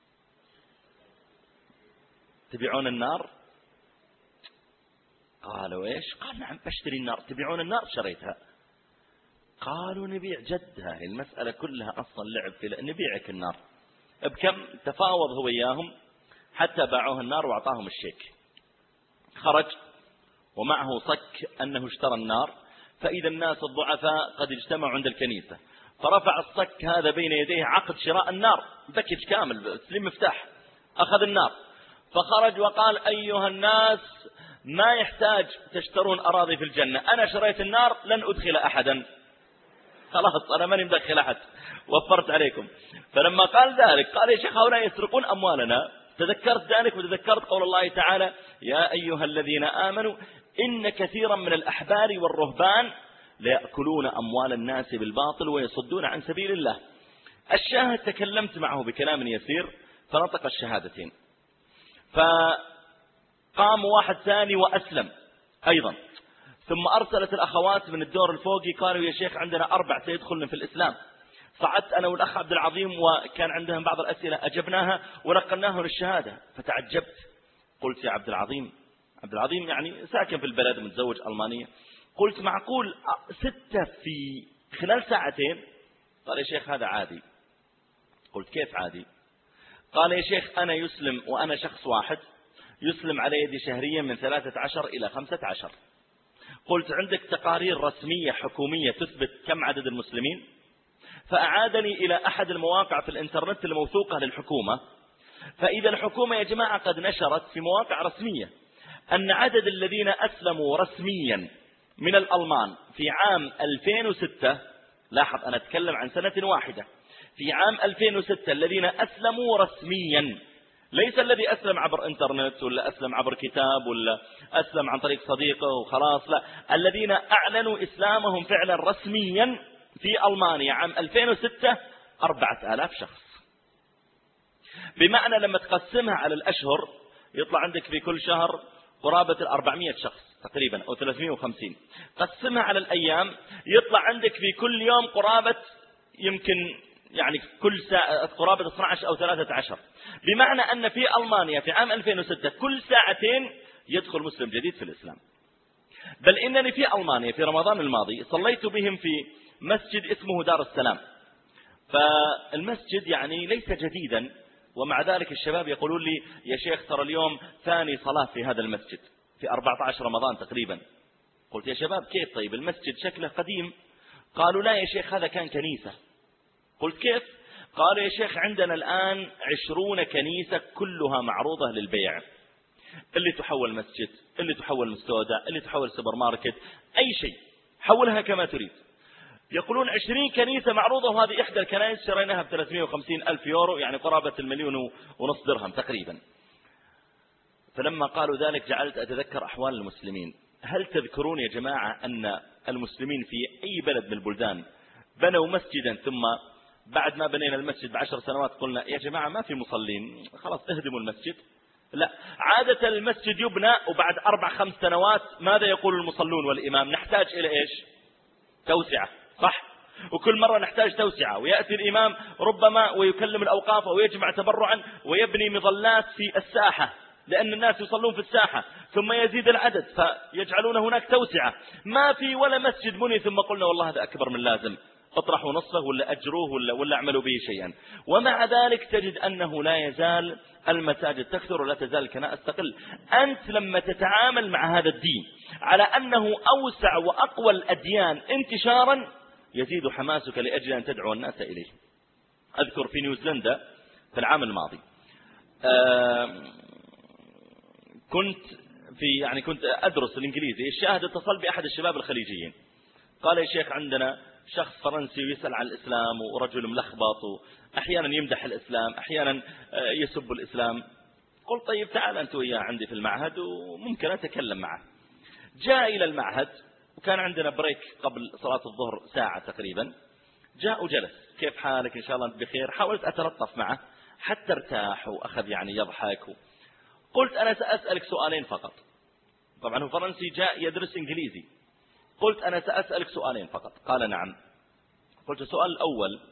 B: تبيعون النار؟ قالوا إيش؟ قال نعم أشتري النار. تبيعون النار؟ شريتها. قالوا نبيع جدها، المسألة كلها أصلا لعب في نبيعك النار. بكم؟ تفاوض هو إياهم حتى باعوه النار وأعطاهم الشيك. خرج ومعه صك أنه اشترى النار، فإذا الناس الضعفاء قد اجتمعوا عند الكنيسة، فرفع الصك هذا بين يديه عقد شراء النار، باكج كامل تسليم مفتاح، أخذ النار. فخرج وقال أيها الناس ما يحتاج تشترون أراضي في الجنة، أنا شريت النار لن أدخل أحدا، خلاص أنا ماني مدخل أحد، وفرت عليكم. فلما قال ذلك قال يا شيخ هؤلاء يسرقون أموالنا. تذكرت ذلك وتذكرت قول الله تعالى يا أيها الذين آمنوا إن كثيرا من الأحبار والرهبان ليأكلون أموال الناس بالباطل ويصدون عن سبيل الله. الشاهد تكلمت معه بكلام يسير فنطق الشهادتين، فقام واحد ثاني وأسلم أيضا، ثم أرسلت الأخوات من الدور الفوقي قالوا يا شيخ عندنا أربع سيدخلن في الإسلام. صعدت أنا والأخ عبد العظيم وكان عندهم بعض الأسئلة أجبناها ونقلناه للشهادة. فتعجبت قلت يا عبد العظيم، عبد العظيم يعني ساكن في البلد متزوج ألمانية، قلت معقول ستة في خلال ساعتين؟ قال يا شيخ هذا عادي. قلت كيف عادي؟ قال يا شيخ أنا يسلم وأنا شخص واحد يسلم على يدي شهريا من ثلاثة عشر إلى خمسة عشر. قلت عندك تقارير رسمية حكومية تثبت كم عدد المسلمين؟ فأعادني إلى أحد المواقع في الإنترنت الموثوقة للحكومة، فإذا الحكومة يا جماعة قد نشرت في مواقع رسمية أن عدد الذين أسلموا رسميا من الألمان في عام ألفين وستة، لاحظ أنا أتكلم عن سنة واحدة، في عام ألفين وستة الذين أسلموا رسميا، ليس الذي أسلم عبر إنترنت ولا أسلم عبر كتاب ولا أسلم عن طريق صديقه وخلاص، لا، الذين أعلنوا إسلامهم فعلا رسميا في ألمانيا عام ألفين وستة أربعة آلاف شخص. بمعنى لما تقسمها على الأشهر يطلع عندك في كل شهر قرابة الأربعمائة شخص تقريبا أو ثلاثمائة وخمسين. قسمها على الأيام يطلع عندك في كل يوم قرابة يمكن يعني كل ساعة قرابة اثني عشر أو ثلاثة عشر. بمعنى أن في ألمانيا في عام ألفين وستة كل ساعتين يدخل مسلم جديد في الإسلام. بل إنني في ألمانيا في رمضان الماضي صليت بهم في مسجد اسمه دار السلام، فالمسجد يعني ليس جديدا، ومع ذلك الشباب يقولون لي يا شيخ ترى اليوم ثاني صلاة في هذا المسجد في أربعة عشر رمضان تقريبا. قلت يا شباب كيف طيب المسجد شكله قديم؟ قالوا لا يا شيخ هذا كان كنيسة. قلت كيف؟ قالوا يا شيخ عندنا الآن عشرون كنيسة كلها معروضة للبيع، اللي تحول مسجد، اللي تحول مستودع، اللي تحول سوبر ماركت، أي شيء حولها كما تريد. يقولون عشرين كنيسة معروضة، وهذه إحدى الكنائس شريناها بثلاثمائة وخمسين ألف يورو يعني قرابة المليون ونصف درهم تقريبا. فلما قالوا ذلك جعلت أتذكر أحوال المسلمين. هل تذكرون يا جماعة أن المسلمين في أي بلد من البلدان بنوا مسجدا ثم بعد ما بنينا المسجد بعشر سنوات قلنا يا جماعة ما في مصلين خلاص اهدموا المسجد؟ لا، عادة المسجد يبنى وبعد أربع خمس سنوات ماذا يقول المصلون والإمام؟ نحتاج إلى إيش؟ توسعة، صح؟ وكل مرة نحتاج توسعة، ويأتي الإمام ربما ويكلم الأوقاف أو يجمع تبرعا ويبني مظلات في الساحة لأن الناس يصلون في الساحة، ثم يزيد العدد فيجعلون هناك توسعة. ما في ولا مسجد بني ثم قلنا والله هذا أكبر من لازم، اطرحوا نصفه ولا أجروه ولا, ولا اعملوا به شيئا. ومع ذلك تجد أنه لا يزال المساجد تكثر ولا تزال الكنائس تقل. أنت لما تتعامل مع هذا الدين على أنه أوسع وأقوى الأديان انتشارا يزيد حماسك لأجل أن تدعو الناس إليه. أذكر في نيوزيلندا في العام الماضي كنت في يعني كنت أدرس الإنجليزي. الشاهد اتصل بأحد الشباب الخليجيين قال يا شيخ عندنا شخص فرنسي يسأل عن الإسلام ورجل ملخبط، أحيانا يمدح الإسلام أحيانا يسب الإسلام. قلت طيب تعال أنت وياه عندي في المعهد وممكن أتكلم معه. جاء إلى المعهد وكان عندنا بريك قبل صلاة الظهر ساعة تقريبا. جاء وجلس، كيف حالك إن شاء الله أنت بخير. حاولت أتلطف معه حتى ارتاح وأخذ يعني يضحك. قلت أنا سأسألك سؤالين فقط. طبعا هو فرنسي جاء يدرس إنجليزي. قلت أنا سأسألك سؤالين فقط. قال نعم. قلت السؤال الأول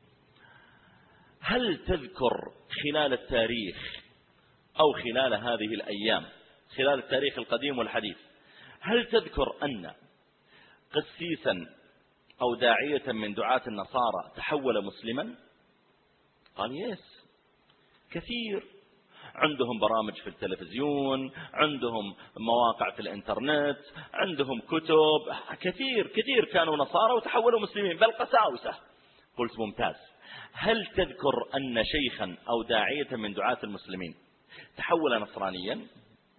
B: هل تذكر خلال التاريخ أو خلال هذه الأيام خلال التاريخ القديم والحديث هل تذكر أن قسيسا أو داعية من دعاة النصارى تحول مسلما؟ قال يس كثير، عندهم برامج في التلفزيون، عندهم مواقع في الانترنت، عندهم كتب، كثير كثير كانوا نصارى وتحولوا مسلمين بل قساوسة. قلت ممتاز. هل تذكر أن شيخا أو داعية من دعاة المسلمين تحول نصرانيا؟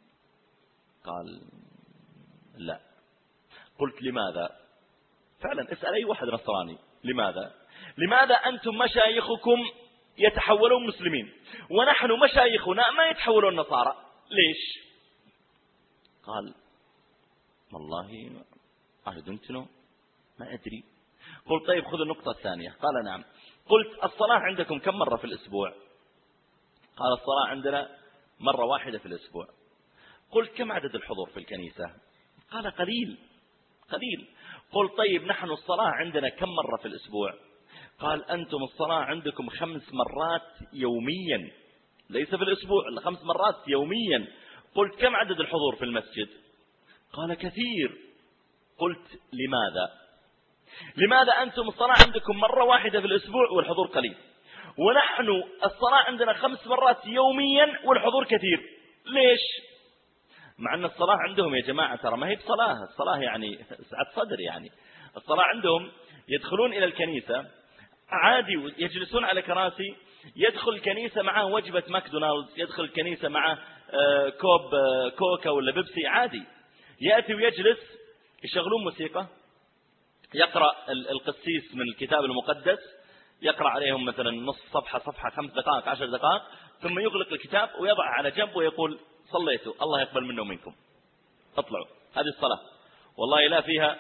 B: قال لا. قلت لماذا؟ فعلا اسأل أي واحد نصراني لماذا؟ لماذا أنتم مشايخكم يتحولون مسلمين ونحن مشايخنا ما يتحولون نصارى؟ ليش؟ قال والله I don't know، ما أدري. قلت طيب خذ النقطة الثانية. قال نعم. قلت الصلاة عندكم كم مرة في الأسبوع؟ قال الصلاة عندنا مرة واحدة في الأسبوع. قلت كم عدد الحضور في الكنيسة؟ قال قليل قليل. قلت طيب نحن الصلاة عندنا كم مرة في الأسبوع؟ قال أنتم الصلاة عندكم خمس مرات يوميا، ليس في الأسبوع، خمس مرات يوميا. قلت كم عدد الحضور في المسجد؟ قال كثير. قلت لماذا؟ لماذا أنتم الصلاة عندكم مرة واحدة في الأسبوع والحضور قليل، ونحن الصلاة عندنا خمس مرات يوميا والحضور كثير؟ ليش؟ مع أن الصلاة عندهم يا جماعة ترى ما هي بصلاة، الصلاة يعني سعة صدر. يعني الصلاة عندهم يدخلون إلى الكنيسة عادي يجلسون على كراسي، يدخل الكنيسة معه وجبة ماكدونالدز، يدخل الكنيسة معه كوب كوكا ولا بيبسي عادي. يأتي ويجلس، يشغلون موسيقى، يقرأ القسيس من الكتاب المقدس، يقرأ عليهم مثلا نص صفحة صفحة خمس دقائق عشر دقائق، ثم يغلق الكتاب ويضع على جنب ويقول صليتوا الله يقبل منه ومنكم اطلعوا. هذه الصلاة والله لا فيها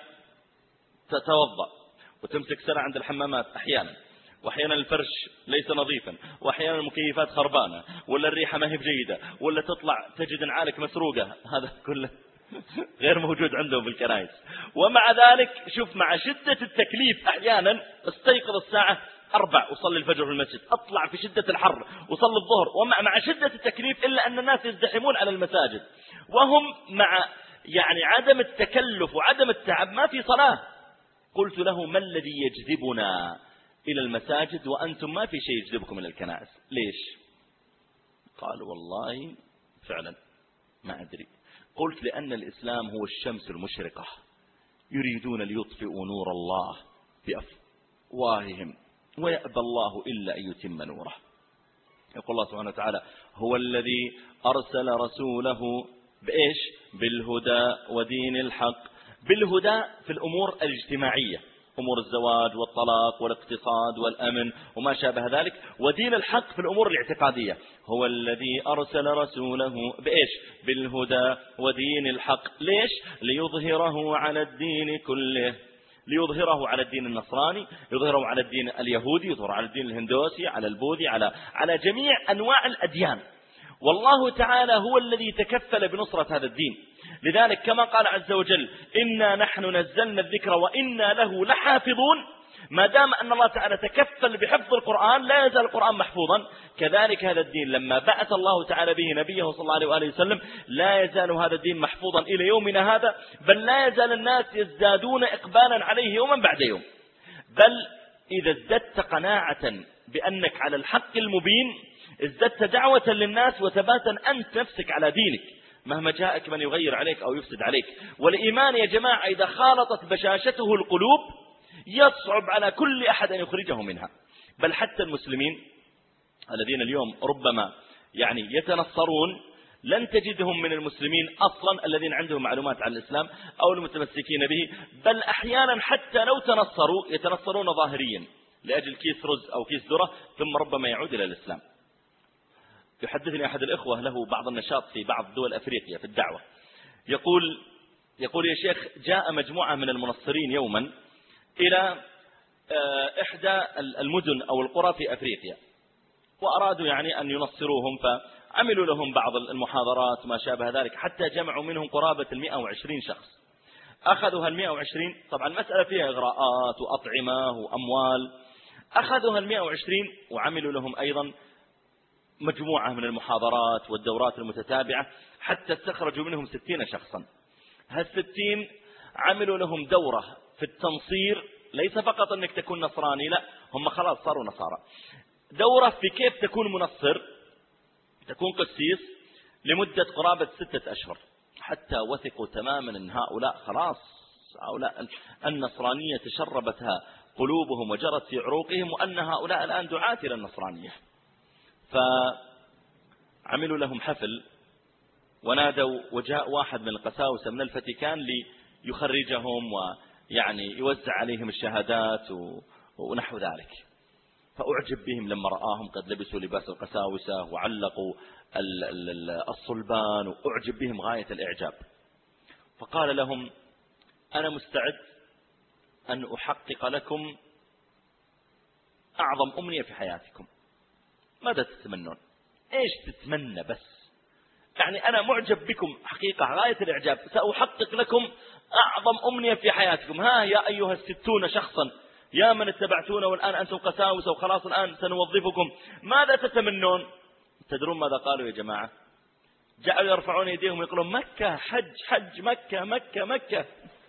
B: تتوضأ وتمسك سنة عند الحمامات أحيانا، وأحيانا الفرش ليس نظيفا، وأحيانا المكيفات خربانة، ولا الريحة ما هي بجيدة، ولا تطلع تجد نعالك مسروقة. هذا كله غير موجود عندهم في الكنائس. ومع ذلك شوف مع شدة التكليف أحيانا استيقظ الساعة أربع وصلي الفجر في المسجد، أطلع في شدة الحر وصلي الظهر، ومع مع شدة التكليف إلا أن الناس يزدحمون على المساجد، وهم مع يعني عدم التكلف وعدم التعب ما في صلاة. قلت له ما الذي يجذبنا إلى المساجد وأنتم ما في شيء يجذبكم إلى الكنائس؟ ليش؟ قال والله فعلا ما أدري. قلت لأن الإسلام هو الشمس المشرقة، يريدون ليطفئوا نور الله بأفواههم ويأبى الله إلا أن يتم نوره. يقول الله سبحانه وتعالى هو الذي أرسل رسوله بإيش؟ بالهدى ودين الحق. بالهدى في الأمور الاجتماعية، أمور الزواج والطلاق والاقتصاد والأمن وما شابه ذلك، ودين الحق في الأمور الاعتقادية. هو الذي أرسل رسوله بإيش؟ بالهدى ودين الحق. ليش؟ ليظهره على الدين كله، ليظهره على الدين النصراني، يظهره على الدين اليهودي، يظهره على الدين الهندوسي، على البوذي، على على جميع أنواع الأديان. والله تعالى هو الذي تكفل بنصرة هذا الدين. لذلك كما قال عز وجل إنا نحن نزلنا الذكر وإنا له لحافظون، ما دام أن الله تعالى تكفل بحفظ القرآن لا يزال القرآن محفوظا. كذلك هذا الدين لما بعث الله تعالى به نبيه صلى الله عليه وآله وسلم لا يزال هذا الدين محفوظا إلى يومنا هذا، بل لا يزال الناس يزدادون إقبالا عليه يوما بعد يوم. بل إذا ازددت قناعة بأنك على الحق المبين ازددت دعوة للناس وثباتا أنت نفسك على دينك مهما جاءك من يغير عليك أو يفسد عليك. والإيمان يا جماعة إذا خالطت بشاشته القلوب يصعب على كل أحد أن يخرجه منها. بل حتى المسلمين الذين اليوم ربما يعني يتنصرون لن تجدهم من المسلمين أصلا الذين عندهم معلومات عن الإسلام أو المتمسكين به، بل أحيانا حتى لو تنصروا يتنصرون ظاهريا لأجل كيس رز أو كيس ذرة ثم ربما يعود إلى الإسلام. يحدثني أحد الإخوة له بعض النشاط في بعض دول أفريقيا في الدعوة، يقول يقول يا شيخ جاء مجموعة من المنصرين يوما إلى إحدى المدن أو القرى في أفريقيا وأرادوا يعني أن ينصروهم، فعملوا لهم بعض المحاضرات ما شابه ذلك حتى جمعوا منهم قرابة المئة وعشرين شخص. أخذوا هالمئة وعشرين، طبعا المسألة فيها إغراءات وأطعمة وأموال، أخذوا هالمئة وعشرين وعملوا لهم أيضا مجموعة من المحاضرات والدورات المتتابعة حتى استخرجوا منهم ستين شخصا. هالستين عملوا لهم دورة في التنصير، ليس فقط أنك تكون نصراني، لا هم خلاص صاروا نصارى. دورة في كيف تكون منصر، تكون قسيس لمدة قرابة ستة أشهر حتى وثقوا تماما أن هؤلاء خلاص هؤلاء النصرانية تشربتها قلوبهم وجرت في عروقهم وأن هؤلاء الآن دعاة إلى النصرانية. فعملوا لهم حفل ونادوا، وجاء واحد من القساوسة من الفاتيكان ليخرجهم ويعني يوزع عليهم الشهادات ونحو ذلك. فأعجب بهم لما رآهم قد لبسوا لباس القساوسة وعلقوا الصلبان، وأعجب بهم غاية الإعجاب. فقال لهم أنا مستعد أن أحقق لكم أعظم أمنية في حياتكم. ماذا تتمنون؟ إيش تتمنى بس؟ يعني أنا معجب بكم حقيقة غاية الإعجاب، سأحقق لكم أعظم أمنية في حياتكم. ها يا أيها الستون شخصا يا من اتبعتونا والآن أنتم قساوسة وخلاص الآن سنوظفكم، ماذا تتمنون؟ تدرون ماذا قالوا يا جماعة؟ جعلوا يرفعون يديهم ويقولون مكة حج حج مكة مكة مكة.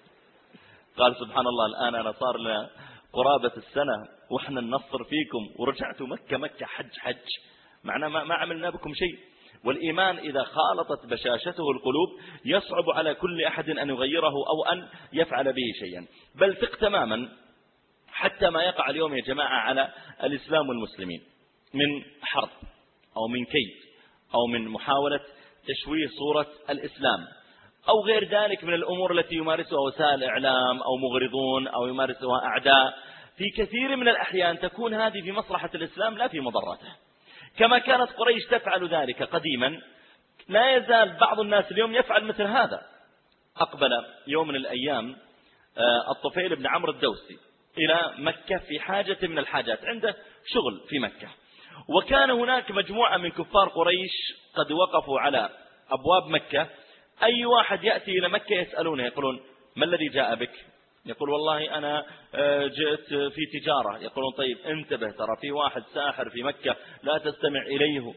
B: قال سبحان الله الآن أنا صار لنا قرابة السنة وإحنا ننصر فيكم ورجعتوا مكة مكة حج حج، معنا ما, ما عملنا بكم شيء. والإيمان إذا خالطت بشاشته القلوب يصعب على كل أحد أن يغيره أو أن يفعل به شيئا. بل ثق تماما حتى ما يقع اليوم يا جماعة على الإسلام والمسلمين من حرب أو من كيد أو من محاولة تشويه صورة الإسلام أو غير ذلك من الأمور التي يمارسها وسائل الإعلام أو مغرضون أو يمارسها أعداء، في كثير من الأحيان تكون هذه في مصلحة الإسلام لا في مضرته، كما كانت قريش تفعل ذلك قديما. لا يزال بعض الناس اليوم يفعل مثل هذا. أقبل يوم من الأيام الطفيل بن عمرو الدوسي إلى مكة في حاجة من الحاجات، عنده شغل في مكة، وكان هناك مجموعة من كفار قريش قد وقفوا على أبواب مكة. أي واحد يأتي إلى مكة يسألونه يقولون ما الذي جاء بك؟ يقول والله أنا جئت في تجارة. يقولون طيب انتبه ترى في واحد ساحر في مكة لا تستمع إليه.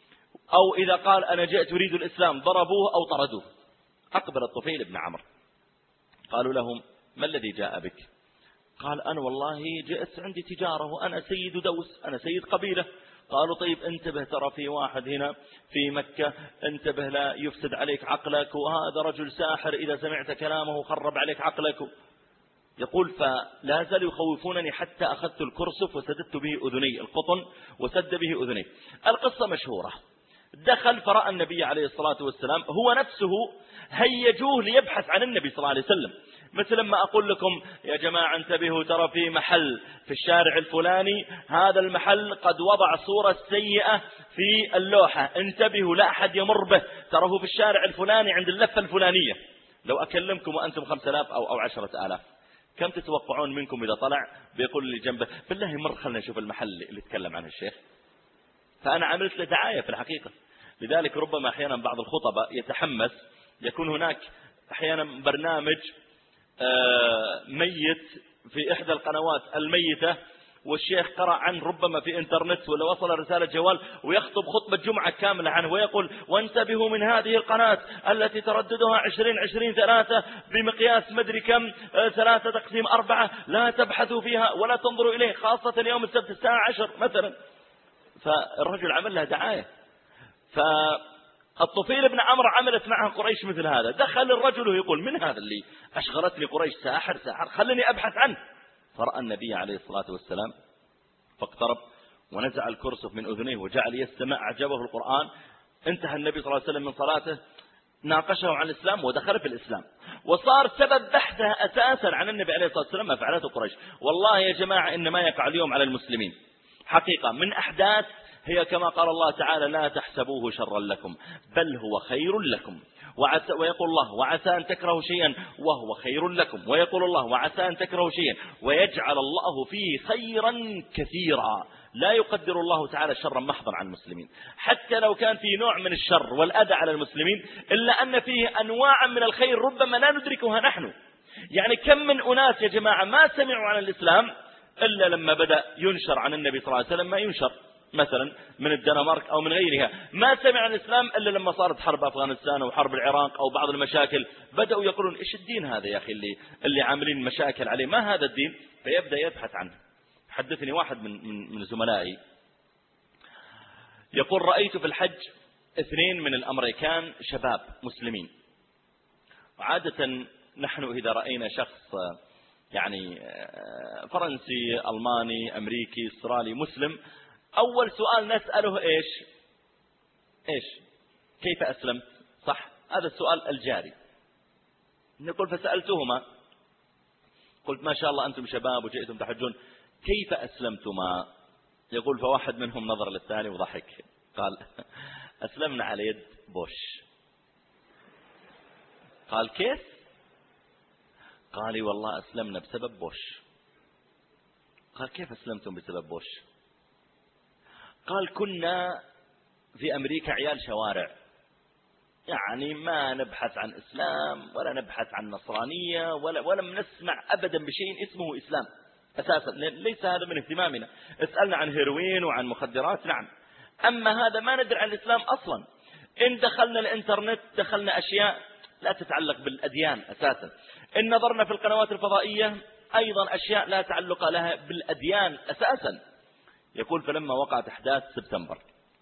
B: أو إذا قال أنا جئت أريد الإسلام ضربوه أو طردوه. أقبل الطفيل بن عمرو قالوا لهم ما الذي جاء بك؟ قال أنا والله جئت عندي تجارة وأنا سيد دوس، أنا سيد قبيلة. قالوا طيب انتبه ترى في واحد هنا في مكة، انتبه لا يفسد عليك عقلك، وهذا رجل ساحر إذا سمعت كلامه خرب عليك عقلك. يقول فلا زالوا يخوفونني حتى أخذت الكرسف وسددت به أذني، القطن وسد به أذني. القصة مشهورة. دخل فرأى النبي عليه الصلاة والسلام، هو نفسه هيجوه ليبحث عن النبي صلى الله عليه وسلم. مثل ما أقول لكم يا جماعة انتبهوا ترى في محل في الشارع الفلاني، هذا المحل قد وضع صورة سيئة في اللوحة، انتبهوا لا أحد يمر به، تراه في الشارع الفلاني عند اللفة الفلانية. لو أكلمكم وأنتم خمسة آلاف أو, أو عشرة آلاف كم تتوقعون منكم إذا طلع بيقول لي جنبه بالله مر خلنا نشوف المحل اللي تكلم عنه الشيخ؟ فأنا عملت له دعاية في الحقيقة. لذلك ربما أحيانا بعض الخطباء يتحمس، يكون هناك أحيانا برنامج ميت في إحدى القنوات الميتة، والشيخ قرأ عنه ربما في إنترنت ولا وصل رسالة جوال، ويخطب خطبة جمعة كاملة عنه ويقول: وانتبهوا من هذه القناة التي ترددها عشرين عشرين ثلاثة بمقياس مدري كم ثلاثة تقسيم أربعة، لا تبحثوا فيها ولا تنظروا إليه، خاصة يوم السبت الساعة عشر مثلا. فالرجل عمل له دعاية. فالطفيل بن عمرو عملت معه قريش مثل هذا. دخل الرجل ويقول: من هذا اللي أشغلتني قريش؟ ساحر ساحر، خلني أبحث عنه. فرأى النبي عليه الصلاة والسلام فاقترب ونزع الكرسف من أذنيه وجعل يستمع، عجبه القرآن. انتهى النبي صلى الله عليه وسلم من صلاته، ناقشه عن الإسلام ودخل في الإسلام، وصار سبب بحثه أساسا عن النبي عليه الصلاة والسلام ما فعلته قريش. والله يا جماعة إن ما يقع اليوم على المسلمين حقيقة من أحداث هي كما قال الله تعالى: لا تحسبوه شرا لكم بل هو خير لكم، وعسى ويقول الله: وعسى أن تكرهوا شيئا وهو خير لكم، ويقول الله: وعسى أن تكرهوا شيئا ويجعل الله فيه خيرا كثيرا. لا يقدر الله تعالى شرا محضا عن المسلمين، حتى لو كان في نوع من الشر والأذى على المسلمين، إلا أن فيه أنواع من الخير ربما لا ندركها نحن. يعني كم من أناس يا جماعة ما سمعوا عن الإسلام إلا لما بدأ ينشر عن النبي صلى الله عليه وسلم ما ينشر، مثلا من الدنمارك أو من غيرها. ما سمع عن الإسلام إلا لما صارت حرب أفغانستان أو حرب العراق أو بعض المشاكل، بدأوا يقولون: إيش الدين هذا يا أخي اللي, اللي عاملين مشاكل عليه، ما هذا الدين؟ فيبدأ يبحث عنه. حدثني واحد من, من, من زملائي يقول: رأيت في الحج اثنين من الأمريكان شباب مسلمين. وعادة نحن إذا رأينا شخص يعني فرنسي ألماني أمريكي استرالي مسلم، أول سؤال نسأله إيش إيش كيف أسلمت؟ صح؟ هذا السؤال الجاري. نقول: فسألتهما، قلت: ما شاء الله أنتم شباب وجئتم تحجون، كيف أسلمتما؟ يقول: فواحد منهم نظر للثاني وضحك، قال: أسلمنا على يد بوش. قال: كيف؟ قال: والله أسلمنا بسبب بوش. قال: كيف أسلمتم بسبب بوش؟ قال: كنا في أمريكا عيال شوارع، يعني ما نبحث عن إسلام ولا نبحث عن نصرانية ولا ولم نسمع أبدا بشيء اسمه إسلام أساسا، ليس هذا من اهتمامنا. اسألنا عن هيروين وعن مخدرات، نعم، أما هذا ما ندري عن الإسلام أصلا. إن دخلنا الإنترنت دخلنا أشياء لا تتعلق بالأديان أساسا. إن نظرنا في القنوات الفضائية أيضا أشياء لا تعلق لها بالأديان أساسا. يقول: فلما وقعت أحداث سبتمبر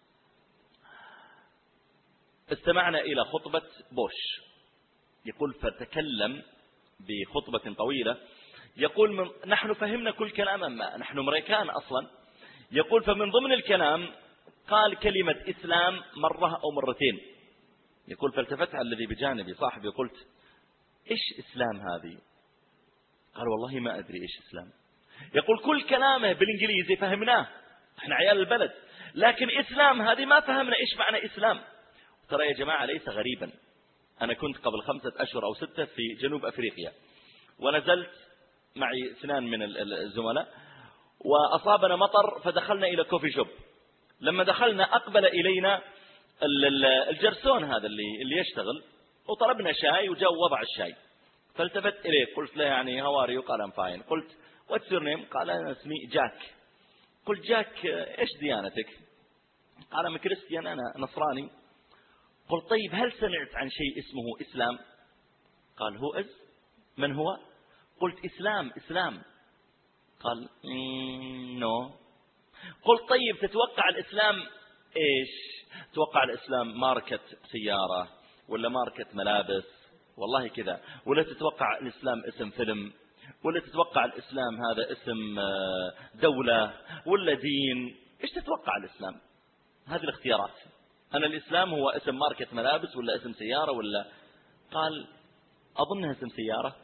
B: استمعنا إلى خطبة بوش. يقول: فتكلم بخطبة طويلة. يقول: من نحن فهمنا كل كلام، ما نحن أمريكان أصلا. يقول: فمن ضمن الكلام قال كلمة إسلام مرة أو مرتين. يقول: فالتفت على الذي بجانبي صاحبي قلت: إيش إسلام هذه؟ قال: والله ما أدري إيش إسلام. يقول: كل كلامه بالإنجليزي فهمناه، احنا عيال البلد، لكن إسلام هذه ما فهمنا إيش معنى إسلام. ترى يا جماعة ليس غريبا، أنا كنت قبل خمسة أشهر أو ستة في جنوب أفريقيا، ونزلت معي اثنان من الزملاء وأصابنا مطر، فدخلنا إلى كوفي شوب. لما دخلنا أقبل إلينا الجرسون هذا اللي, اللي يشتغل، وطلبنا شاي وجاء وضع الشاي. فالتفت إليه قلت له: يعني هواريو؟ قال: أم فاين. قلت: واتس يور نيم؟ قال: أنا اسمي جاك. قلت: جاك إيش ديانتك؟ قال: أنا كريستيان، أنا نصراني. قلت: طيب هل سمعت عن شيء اسمه إسلام؟ قال: هو إز من هو؟ قلت: إسلام إسلام. قال: نو. قلت: طيب تتوقع الإسلام إيش؟ تتوقع الإسلام ماركة سيارة ولا ماركة ملابس؟ والله كذا. ولا تتوقع الإسلام اسم فيلم؟ ولا تتوقع الإسلام هذا اسم دولة ولا دين؟ إيش تتوقع الإسلام؟ هذه الاختيارات. أنا الإسلام هو اسم ماركة ملابس ولا اسم سيارة ولا؟ قال: أظنها اسم سيارة.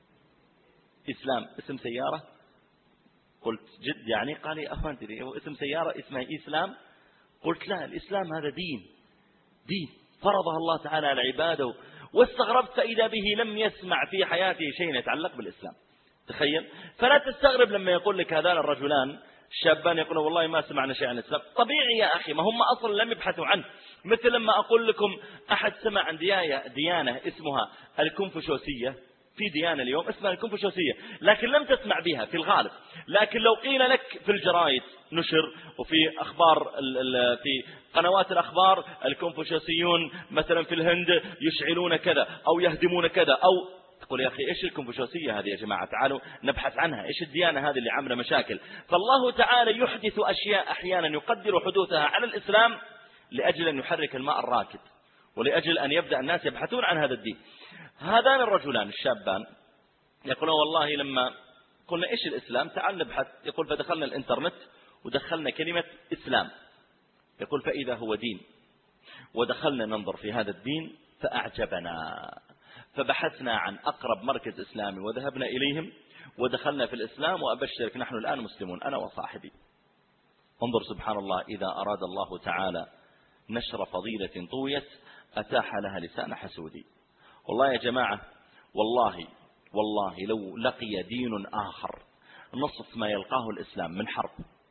B: إسلام اسم سيارة؟ قلت: جد يعني؟ قال لي: أفهم تدري هو اسم سيارة اسمها إسلام؟ قلت: لا، الإسلام هذا دين، دين فرضها الله تعالى على عباده. واستغربت فإذا به لم يسمع في حياته شيء يتعلق بالإسلام. تخيل. فلا تستغرب لما يقول لك هذان الرجلان الشابان يقولون: والله ما سمعنا شيء عن الإسلام. طبيعي يا أخي، ما هم أصلا لم يبحثوا عنه. مثل لما أقول لكم أحد سمع عن ديانة اسمها الكونفوشيوسية، في ديانة اليوم اسمها الكونفوشيوسية، لكن لم تسمع بها في الغالب. لكن لو قيل لك في الجرائد نشر وفي أخبار في قنوات الأخبار الكونفوشيوسيون مثلا في الهند يشعلون كذا أو يهدمون كذا، أو تقول يا أخي إيش الكونفوشيوسية هذه يا جماعة، تعالوا نبحث عنها، إيش الديانة هذه اللي عاملة مشاكل. فالله تعالى يحدث أشياء أحيانا يقدر حدوثها على الإسلام لأجل أن يحرك الماء الراكد، ولأجل أن يبدأ الناس يبحثون عن هذا الدين. هذان الرجلان الشابان يقولون والله لما قلنا إيش الإسلام تعال نبحث، يقول فدخلنا الإنترنت ودخلنا كلمة إسلام، يقول فإذا هو دين، ودخلنا ننظر في هذا الدين فأعجبنا، فبحثنا عن أقرب مركز إسلامي وذهبنا إليهم ودخلنا في الإسلام، وأبشرك نحن الآن مسلمون أنا وصاحبي. انظر سبحان الله، إذا أراد الله تعالى نشر فضيلة طويت أتاح لها لسان حسودي. والله يا جماعة، والله والله لو لقي دين آخر نصف ما يلقاه الإسلام من حرب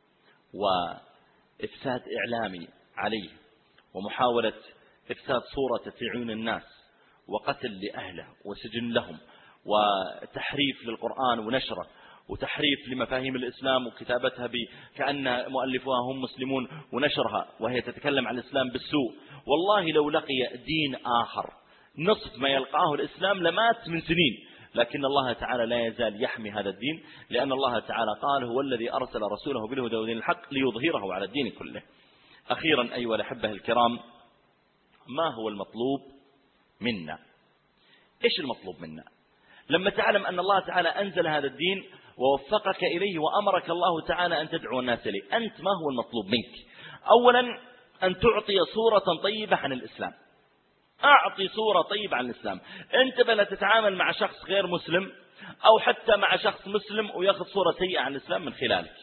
B: وإفساد إعلامي عليه ومحاولة إفساد صورة في عيون الناس وقتل لأهله وسجن لهم وتحريف للقرآن ونشره وتحريف لمفاهيم الإسلام وكتابتها كأن مؤلفوها هم مسلمون ونشرها وهي تتكلم عن الإسلام بالسوء، والله لو لقي دين آخر نصف ما يلقاه الإسلام لمات من سنين. لكن الله تعالى لا يزال يحمي هذا الدين، لأن الله تعالى قال هو الذي أرسل رسوله بالهدى ودين الحق ليظهره على الدين كله. أخيرا أيها الأحبة الكرام، ما هو المطلوب منا؟ إيش المطلوب منا لما تعلم أن الله تعالى أنزل هذا الدين ووفقك إليه وأمرك الله تعالى أن تدعو الناس إليه؟ أنت ما هو المطلوب منك؟ أولا أن تعطي صورة طيبة عن الإسلام. أعطي صورة طيبة عن الإسلام. أنت بلا تتعامل مع شخص غير مسلم أو حتى مع شخص مسلم ويأخذ صورة سيئة عن الإسلام من خلالك.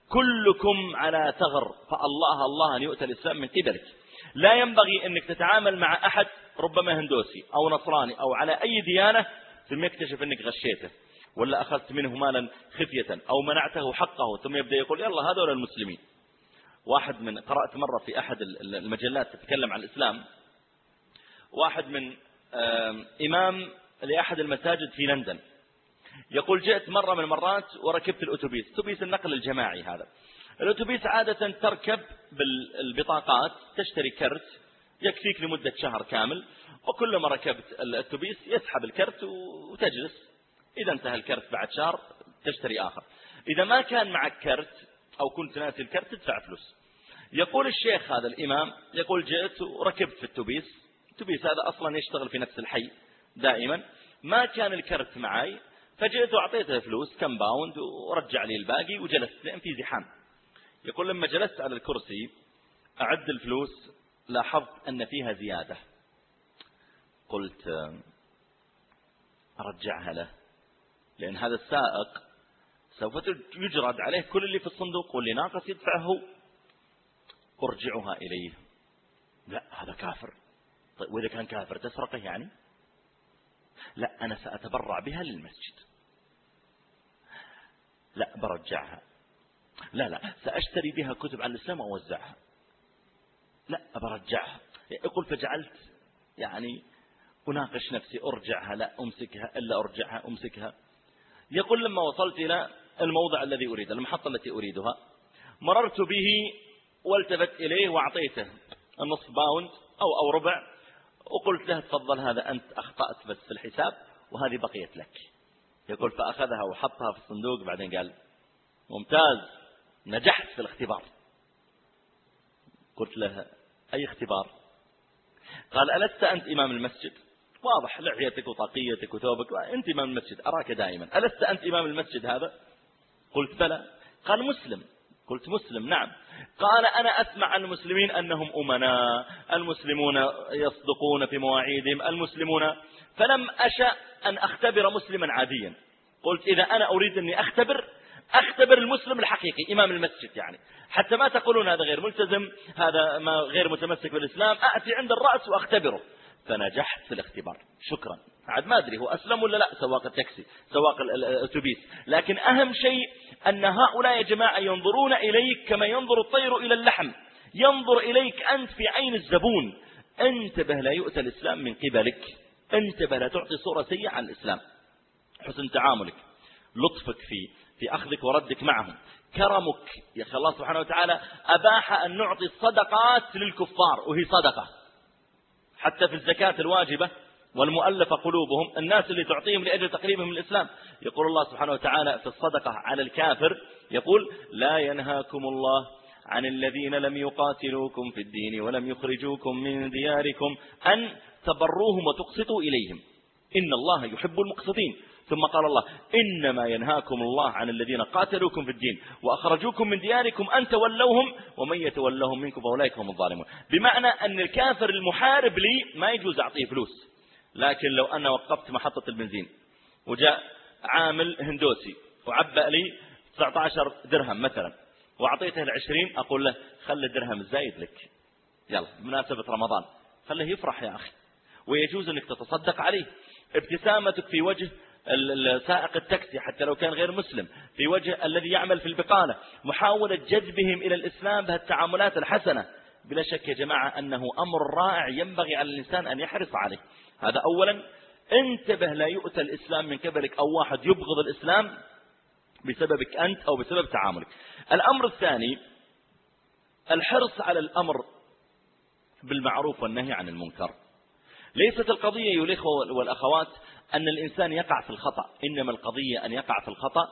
B: كلكم على ثغر، فالله الله أن يؤتى الإسلام من قبلك. لا ينبغي أنك تتعامل مع أحد ربما هندوسي أو نصراني أو على أي ديانة ثم يكتشف أنك غشيته ولا أخذت منه مالا خفية أو منعته حقه ثم يبدأ يقول يلا هذول المسلمين. واحد من قرأت مرة في أحد المجلات تتكلم عن الإسلام، واحد من إمام لأحد المساجد في لندن يقول جئت مرة من المرات وركبت الأتوبيس، أتوبيس النقل الجماعي هذا. الأتوبيس عادة تركب بالبطاقات، تشتري كرت يكفيك لمدة شهر كامل، وكلما ركبت الأتوبيس يسحب الكرت وتجلس، إذا انتهى الكرت بعد شهر تشتري آخر. إذا ما كان معك كرت أو كنت ناسي الكرت تدفع فلوس. يقول الشيخ هذا الإمام يقول جئت وركبت في الأتوبيس، الأتوبيس هذا أصلا يشتغل في نفس الحي دائما، ما كان الكرت معي فجئت وأعطيته فلوس كم باوند ورجع لي الباقي وجلست لأن في زحام. يقول لما جلست على الكرسي أعد الفلوس لاحظت أن فيها زيادة، قلت أرجعها له، لأن هذا السائق سوف يجرد عليه كل اللي في الصندوق واللي ناقص يدفعه، أرجعها إليه. لا هذا كافر. طيب وإذا كان كافر تسرقه يعني؟ لا أنا سأتبرع بها للمسجد. لا برجعها. لا لا سأشتري بها كتب عن الإسلام وأوزعها. لا برجعها. يقول فجعلت يعني أناقش نفسي أرجعها لا أمسكها إلا أرجعها أمسكها. يقول لما وصلت إلى الموضع الذي أريده المحطة التي أريدها مررت به والتفت إليه وأعطيته النصف باوند أو أو ربع وقلت له تفضل هذا أنت أخطأت بس في الحساب وهذه بقيت لك. يقول فأخذها وحطها في الصندوق بعدين قال ممتاز نجحت في الاختبار. قلت له أي اختبار؟ قال ألست أنت إمام المسجد؟ واضح لحيتك وطاقيتك وثوبك أنت إمام المسجد أراك دائما، ألست أنت إمام المسجد هذا؟ قلت بلى. قال مسلم؟ قلت مسلم نعم. قال أنا أسمع عن المسلمين أنهم أمناء، المسلمون يصدقون في مواعيدهم، المسلمون، فلم أشأ أن أختبر مسلما عاديا. قلت إذا أنا أريد أني أختبر أختبر المسلم الحقيقي إمام المسجد، يعني حتى ما تقولون هذا غير ملتزم هذا ما غير متمسك بالإسلام، أأتي عند الرأس وأختبره. فنجحت في الاختبار شكرا. عاد ما أدري هو أسلم ولا لا سواق التاكسي سواق الأتوبيس، لكن أهم شيء أن هؤلاء يا جماعة ينظرون إليك كما ينظر الطير إلى اللحم، ينظر إليك أنت في عين الزبون. انتبه لا يؤتى الإسلام من قبلك، انتبه لا تعطي صورة سيئة عن الإسلام. حسن تعاملك، لطفك في في أخذك وردك معهم، كرمك. يا أخي الله سبحانه وتعالى أباح أن نعطي الصدقات للكفار وهي صدقة، حتى في الزكاة الواجبة والمؤلفة قلوبهم، الناس اللي تعطيهم لأجل تقريبهم من الإسلام. يقول الله سبحانه وتعالى في الصدقة على الكافر، يقول لا ينهاكم الله عن الذين لم يقاتلوكم في الدين ولم يخرجوكم من دياركم أن تبروهم وتقسطوا إليهم إن الله يحب المقسطين. ثم قال الله إنما ينهاكم الله عن الذين قاتلوكم في الدين وأخرجوكم من دياركم أن تولوهم ومن يتولهم منكم فأولئك هم الظالمون. بمعنى أن الكافر المحارب لي ما يجوز أعطيه فلوس، لكن لو أنا وقفت محطة البنزين وجاء عامل هندوسي وعبأ لي تسعة عشر درهم مثلا وأعطيته العشرين، أقول له خلي الدرهم الزايد لك، يلا بمناسبة رمضان خليه يفرح يا أخي، ويجوز أنك تتصدق عليه. ابتسامتك في وجه سائق التاكسي حتى لو كان غير مسلم، في وجه الذي يعمل في البقالة، محاولة جذبهم إلى الإسلام بهالتعاملات الحسنة، بلا شك يا جماعة أنه أمر رائع ينبغي على الإنسان أن يحرص عليه. هذا أولا. انتبه لا يؤتى الإسلام من قبلك أو واحد يبغض الإسلام بسببك أنت أو بسبب تعاملك. الأمر الثاني الحرص على الأمر بالمعروف والنهي عن المنكر. ليست القضية يا الإخوة والأخوات أن الإنسان يقع في الخطأ، إنما القضية أن يقع في الخطأ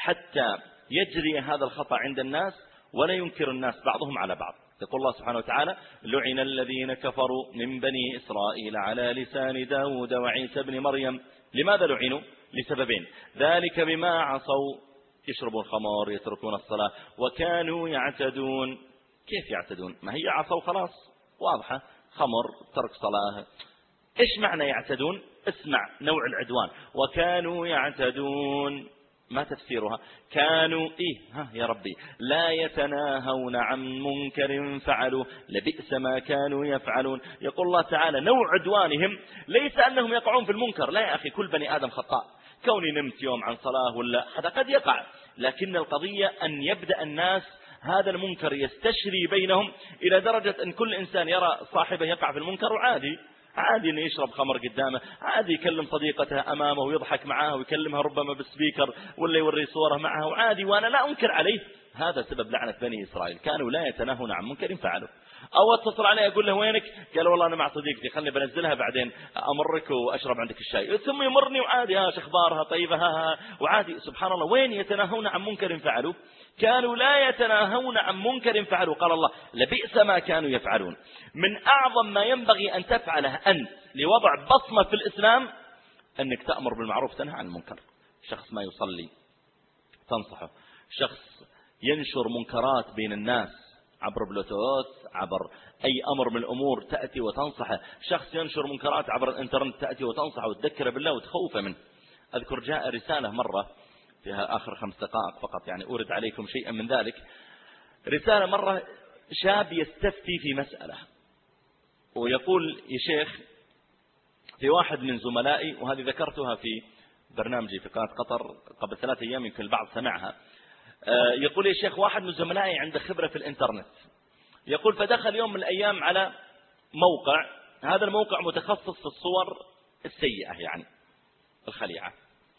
B: حتى يجري هذا الخطأ عند الناس ولا ينكر الناس بعضهم على بعض. يقول الله سبحانه وتعالى لعن الذين كفروا من بني إسرائيل على لسان داود وعيسى بن مريم. لماذا لعنوا؟ لسببين، ذلك بما عصوا يشربون الخمر يتركون الصلاة وكانوا يعتدون. كيف يعتدون؟ ما هي عصوا خلاص واضحة، خمر ترك صلاة. إيش معنى يعتدون؟ اسمع نوع العدوان، وكانوا يعتدون ما تفسيرها؟ كانوا إيه ها يا ربي لا يتناهون عن منكر فعلوا لبئس ما كانوا يفعلون. يقول الله تعالى نوع عدوانهم ليس أنهم يقعون في المنكر، لا يا أخي كل بني آدم خطاء، كوني نمت يوم عن صلاة ولا هذا قد يقع، لكن القضية أن يبدأ الناس هذا المنكر يستشري بينهم إلى درجة أن كل إنسان يرى صاحبه يقع في المنكر وعادي عادي أن يشرب خمر قدامه، عادي يكلم صديقته أمامه ويضحك معها ويكلمها ربما بالسبيكر ولا يوري صوره معها وعادي وأنا لا أنكر عليه. هذا سبب لعنة بني إسرائيل، كانوا لا يتناهون عن منكر فعلوا. أو اتصل عليه أقول له وينك؟ قال والله أنا مع صديقتي خلني بنزلها بعدين أمرك وأشرب عندك الشاي، ثم يمرني وعادي ها شخبارها طيبة ها ها وعادي. سبحان الله، وين يتناهون عن منكر فعلوا؟ كانوا لا يتناهون عن منكر فعلوا. قال الله لبئس ما كانوا يفعلون. من أعظم ما ينبغي أن تفعله أنت لوضع بصمة في الإسلام أنك تأمر بالمعروف تنهى عن المنكر. شخص ما يصلي تنصحه، شخص ينشر منكرات بين الناس عبر بلوتوث عبر أي أمر من الأمور تأتي وتنصحه، شخص ينشر منكرات عبر الإنترنت تأتي وتنصحه وتذكره بالله وتخوفه منه. أذكر جاء رسالة مرة فيها آخر خمس دقائق فقط يعني أورد عليكم شيئا من ذلك. رسالة مرة شاب يستفتي في مسألة ويقول يا شيخ في واحد من زملائي، وهذه ذكرتها في برنامجي في قناة قطر قبل ثلاثة أيام يمكن البعض سمعها، يقول يا شيخ واحد من زملائي عنده خبرة في الإنترنت، يقول فدخل يوم من الأيام على موقع، هذا الموقع متخصص في الصور السيئة يعني الخليعة،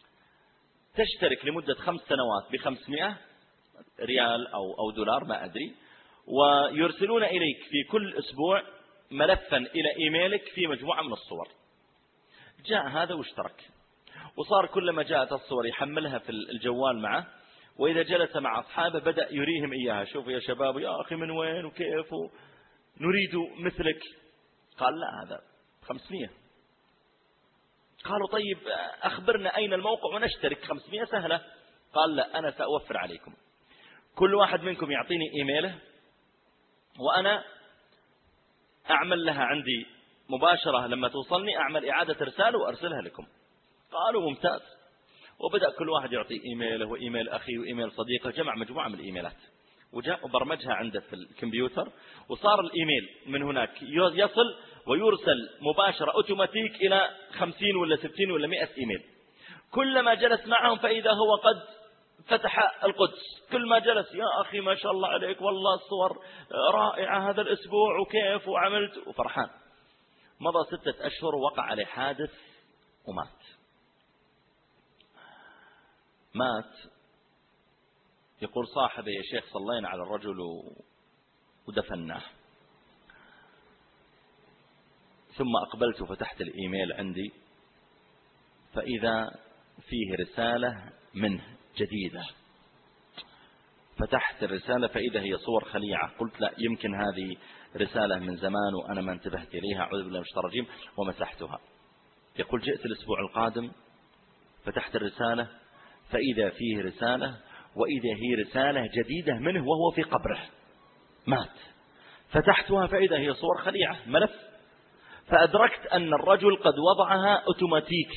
B: تشترك لمدة خمس سنوات بخمسمائة ريال أو أو دولار ما أدري، ويرسلون إليك في كل أسبوع ملفا إلى إيميلك في مجموعة من الصور. جاء هذا واشترك، وصار كلما جاءت الصور يحملها في الجوال معه، وإذا جلس مع أصحابه بدأ يريهم إياها، شوفوا يا شباب يا أخي من وين وكيف نريد مثلك. قال لا هذا خمسمائة. قالوا طيب أخبرنا أين الموقع ونشترك. خمسمائة سهلة. قال لا أنا سأوفر عليكم، كل واحد منكم يعطيني إيميله وأنا أعمل لها عندي مباشرة، لما توصلني أعمل إعادة رسالة وأرسلها لكم. قالوا ممتاز. وبدأ كل واحد يعطي إيميله وإيميل أخي وإيميل صديقه، جمع مجموعة من الإيميلات وجاء وبرمجها عنده في الكمبيوتر، وصار الإيميل من هناك يصل ويرسل مباشرة أوتوماتيك إلى خمسين ولا ستين ولا مئة إيميل. كلما جلس معهم فإذا هو قد فتح القدس، كل ما جلس يا أخي ما شاء الله عليك والله الصور رائعة هذا الأسبوع وكيف وعملت وفرحان. مضى ستة أشهر وقع عليه حادث ومات. مات. يقول صاحبي يا شيخ صلينا على الرجل ودفناه، ثم أقبلت وفتحت الإيميل عندي فإذا فيه رسالة منه جديدة. فتحت الرسالة فإذا هي صور خليعة. قلت لا، يمكن هذه رسالة من زمان وأنا ما انتبهت إليها، أعوذ بالله من الشيطان الرجيم، ومسحتها. يقول جئت الأسبوع القادم فتحت الرسالة فإذا فيه رسالة، وإذا هي رسالة جديدة منه وهو في قبره مات. فتحتها فإذا هي صور خليعة ملف، فأدركت أن الرجل قد وضعها أوتوماتيك.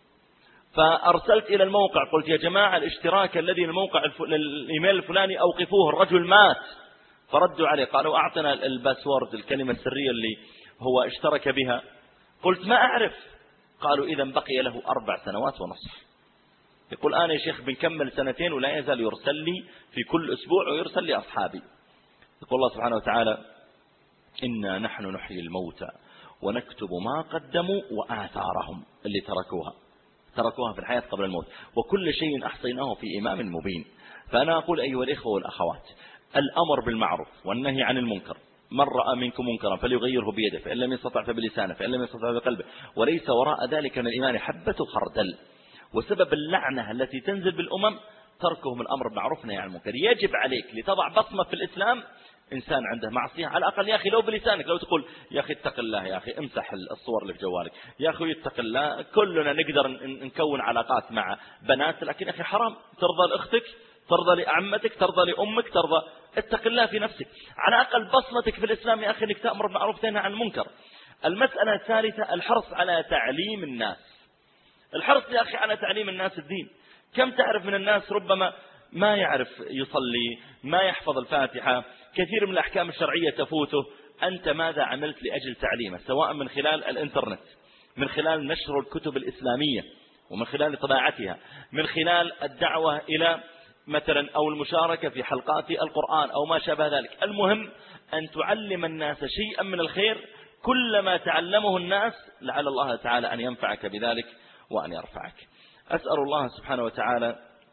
B: فأرسلت إلى الموقع قلت يا جماعة الاشتراك الذي الموقع الإيميل الفلاني أوقفوه، الرجل مات. فردوا عليه قالوا أعطنا الباسورد، الكلمة السرية اللي هو اشترك بها. قلت ما أعرف. قالوا إذا بقي له أربع سنوات ونصف. يقول أنا يا شيخ بنكمل سنتين ولا يزال يرسل لي في كل أسبوع ويرسل لي أصحابي. يقول الله سبحانه وتعالى إنا نحن نحيي الموتى ونكتب ما قدموا وآثارهم اللي تركوها تركوها في الحياة قبل الموت، وكل شيء أحصيناه في إمام مبين. فأنا أقول أيها الإخوة والأخوات، الأمر بالمعروف والنهي عن المنكر، من رأى منكم منكرا فليغيره بيده، فإن لم يستطع فبلسانه، فإن لم يستطع بقلبه، وليس وراء ذلك من الإيمان حبة خردل. وسبب اللعنة التي تنزل بالأمم تركهم الأمر بالمعروف والنهي عن المنكر. يجب عليك لتضع بصمة في الإسلام. إنسان عنده معصية على الأقل يا أخي لو بلسانك، لو تقول يا أخي اتق الله، يا أخي امسح الصور اللي في جوالك، يا أخي اتق الله. كلنا نقدر نكون علاقات مع بنات، لكن يا أخي حرام ترضى لأختك، ترضى لأعمتك، ترضى لأمك، ترضى. اتق الله في نفسك. على أقل بصمتك في الإسلام يا أخي أنك تأمر بالمعروف وتنهى عن المنكر. المسألة الثالثة الحرص على تعليم الناس. الحرص يا أخي على تعليم الناس الدين. كم تعرف من الناس ربما ما يعرف يصلي، ما يحفظ الفاتحة، كثير من الأحكام الشرعية تفوته. أنت ماذا عملت لأجل تعليمه؟ سواء من خلال الإنترنت، من خلال نشر الكتب الإسلامية ومن خلال طباعتها، من خلال الدعوة إلى مثلا أو المشاركة في حلقات القرآن أو ما شابه ذلك. المهم أن تعلم الناس شيئا من الخير. كلما تعلمه الناس لعل الله تعالى أن ينفعك بذلك وأن يرفعك. أسأل الله سبحانه وتعالى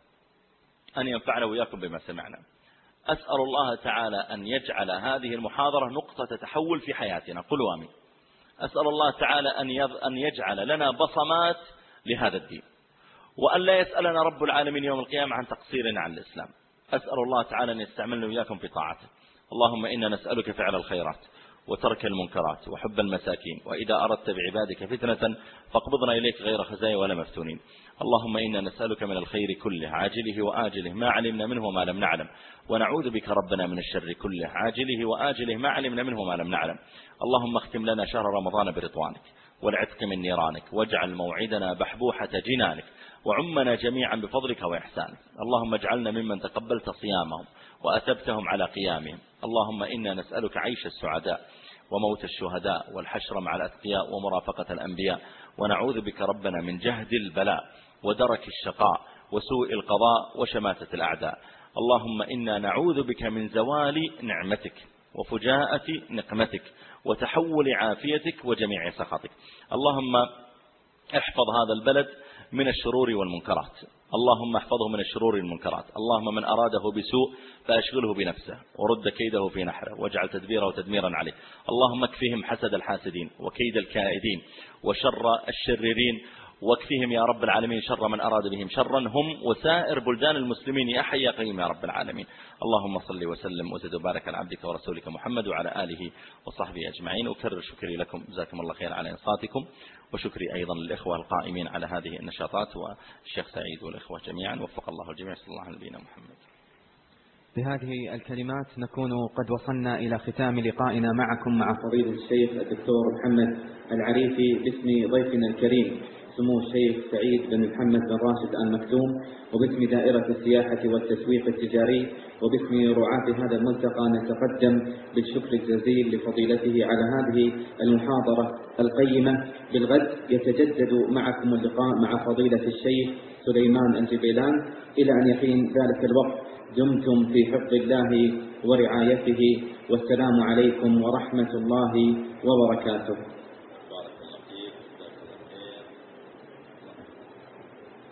B: أن ينفعنا وإياكم بما سمعنا. أسأل الله تعالى أن يجعل هذه المحاضرة نقطة تحول في حياتنا. قولوا آمين. أسأل الله تعالى أن يجعل لنا بصمات لهذا الدين، وأن لا يسألنا رب العالمين يوم القيامة عن تقصيرنا عن الإسلام. أسأل الله تعالى أن يستعملنا وإياكم في طاعته. اللهم إنا نسألك فعل الخيرات وترك المنكرات وحب المساكين، وإذا أردت بعبادك فتنة فاقبضنا إليك غير خزايا ولا مفتونين. اللهم إنا نسألك من الخير كله عاجله وآجله ما علمنا منه وما لم نعلم، ونعوذ بك ربنا من الشر كله عاجله وآجله ما علمنا منه وما لم نعلم. اللهم اختم لنا شهر رمضان برضوانك والعتق من نيرانك، واجعل موعدنا بحبوحة جنانك، وعمنا جميعا بفضلك وإحسانك. اللهم اجعلنا ممن تقبلت صيامهم وأتبتهم على قيامهم. اللهم إنا نسألك عيش السعداء وموت الشهداء والحشر مع الأتقياء ومرافقة الأنبياء، ونعوذ بك ربنا من جهد البلاء ودرك الشقاء وسوء القضاء وشماتة الأعداء. اللهم إنا نعوذ بك من زوال نعمتك وفجاءة نقمتك وتحول عافيتك وجميع سخطك. اللهم احفظ هذا البلد من الشرور والمنكرات. اللهم احفظه من الشرور والمنكرات. اللهم من أراده بسوء فأشغله بنفسه ورد كيده في نحره واجعل تدبيره تدميرا عليه. اللهم اكفهم حسد الحاسدين وكيد الكائدين وشر الشريرين، واكفهم يا رب العالمين شر من أراد بهم شرا هم وسائر بلدان المسلمين يا حي يا قيوم يا رب العالمين. اللهم صل وسلم وزد وبارك على عبدك ورسولك محمد وعلى آله وصحبه أجمعين. أكرر شكري لكم، جزاكم الله خير على إنصاتكم، وشكري أيضا للإخوة القائمين على هذه النشاطات والشيخ سعيد والإخوة جميعا. وفق الله الجميع. صلى الله على نبينا محمد.
A: بهذه الكلمات نكون قد وصلنا إلى ختام لقائنا معكم مع فضيلة الشيخ الدكتور محمد العريفي باسم ضيفنا الكريم سمو الشيخ سعيد بن محمد بن راشد آل مكتوم، وباسم دائرة السياحة والتسويق التجاري، وباسم رعاة هذا الملتقى نتقدم بالشكر الجزيل لفضيلته على هذه المحاضرة القيمة. بالغد يتجدد معكم اللقاء مع فضيلة الشيخ سليمان الجبيلان. إلى أن يحين ذلك الوقت دمتم في حفظ الله ورعايته، والسلام عليكم ورحمة الله وبركاته.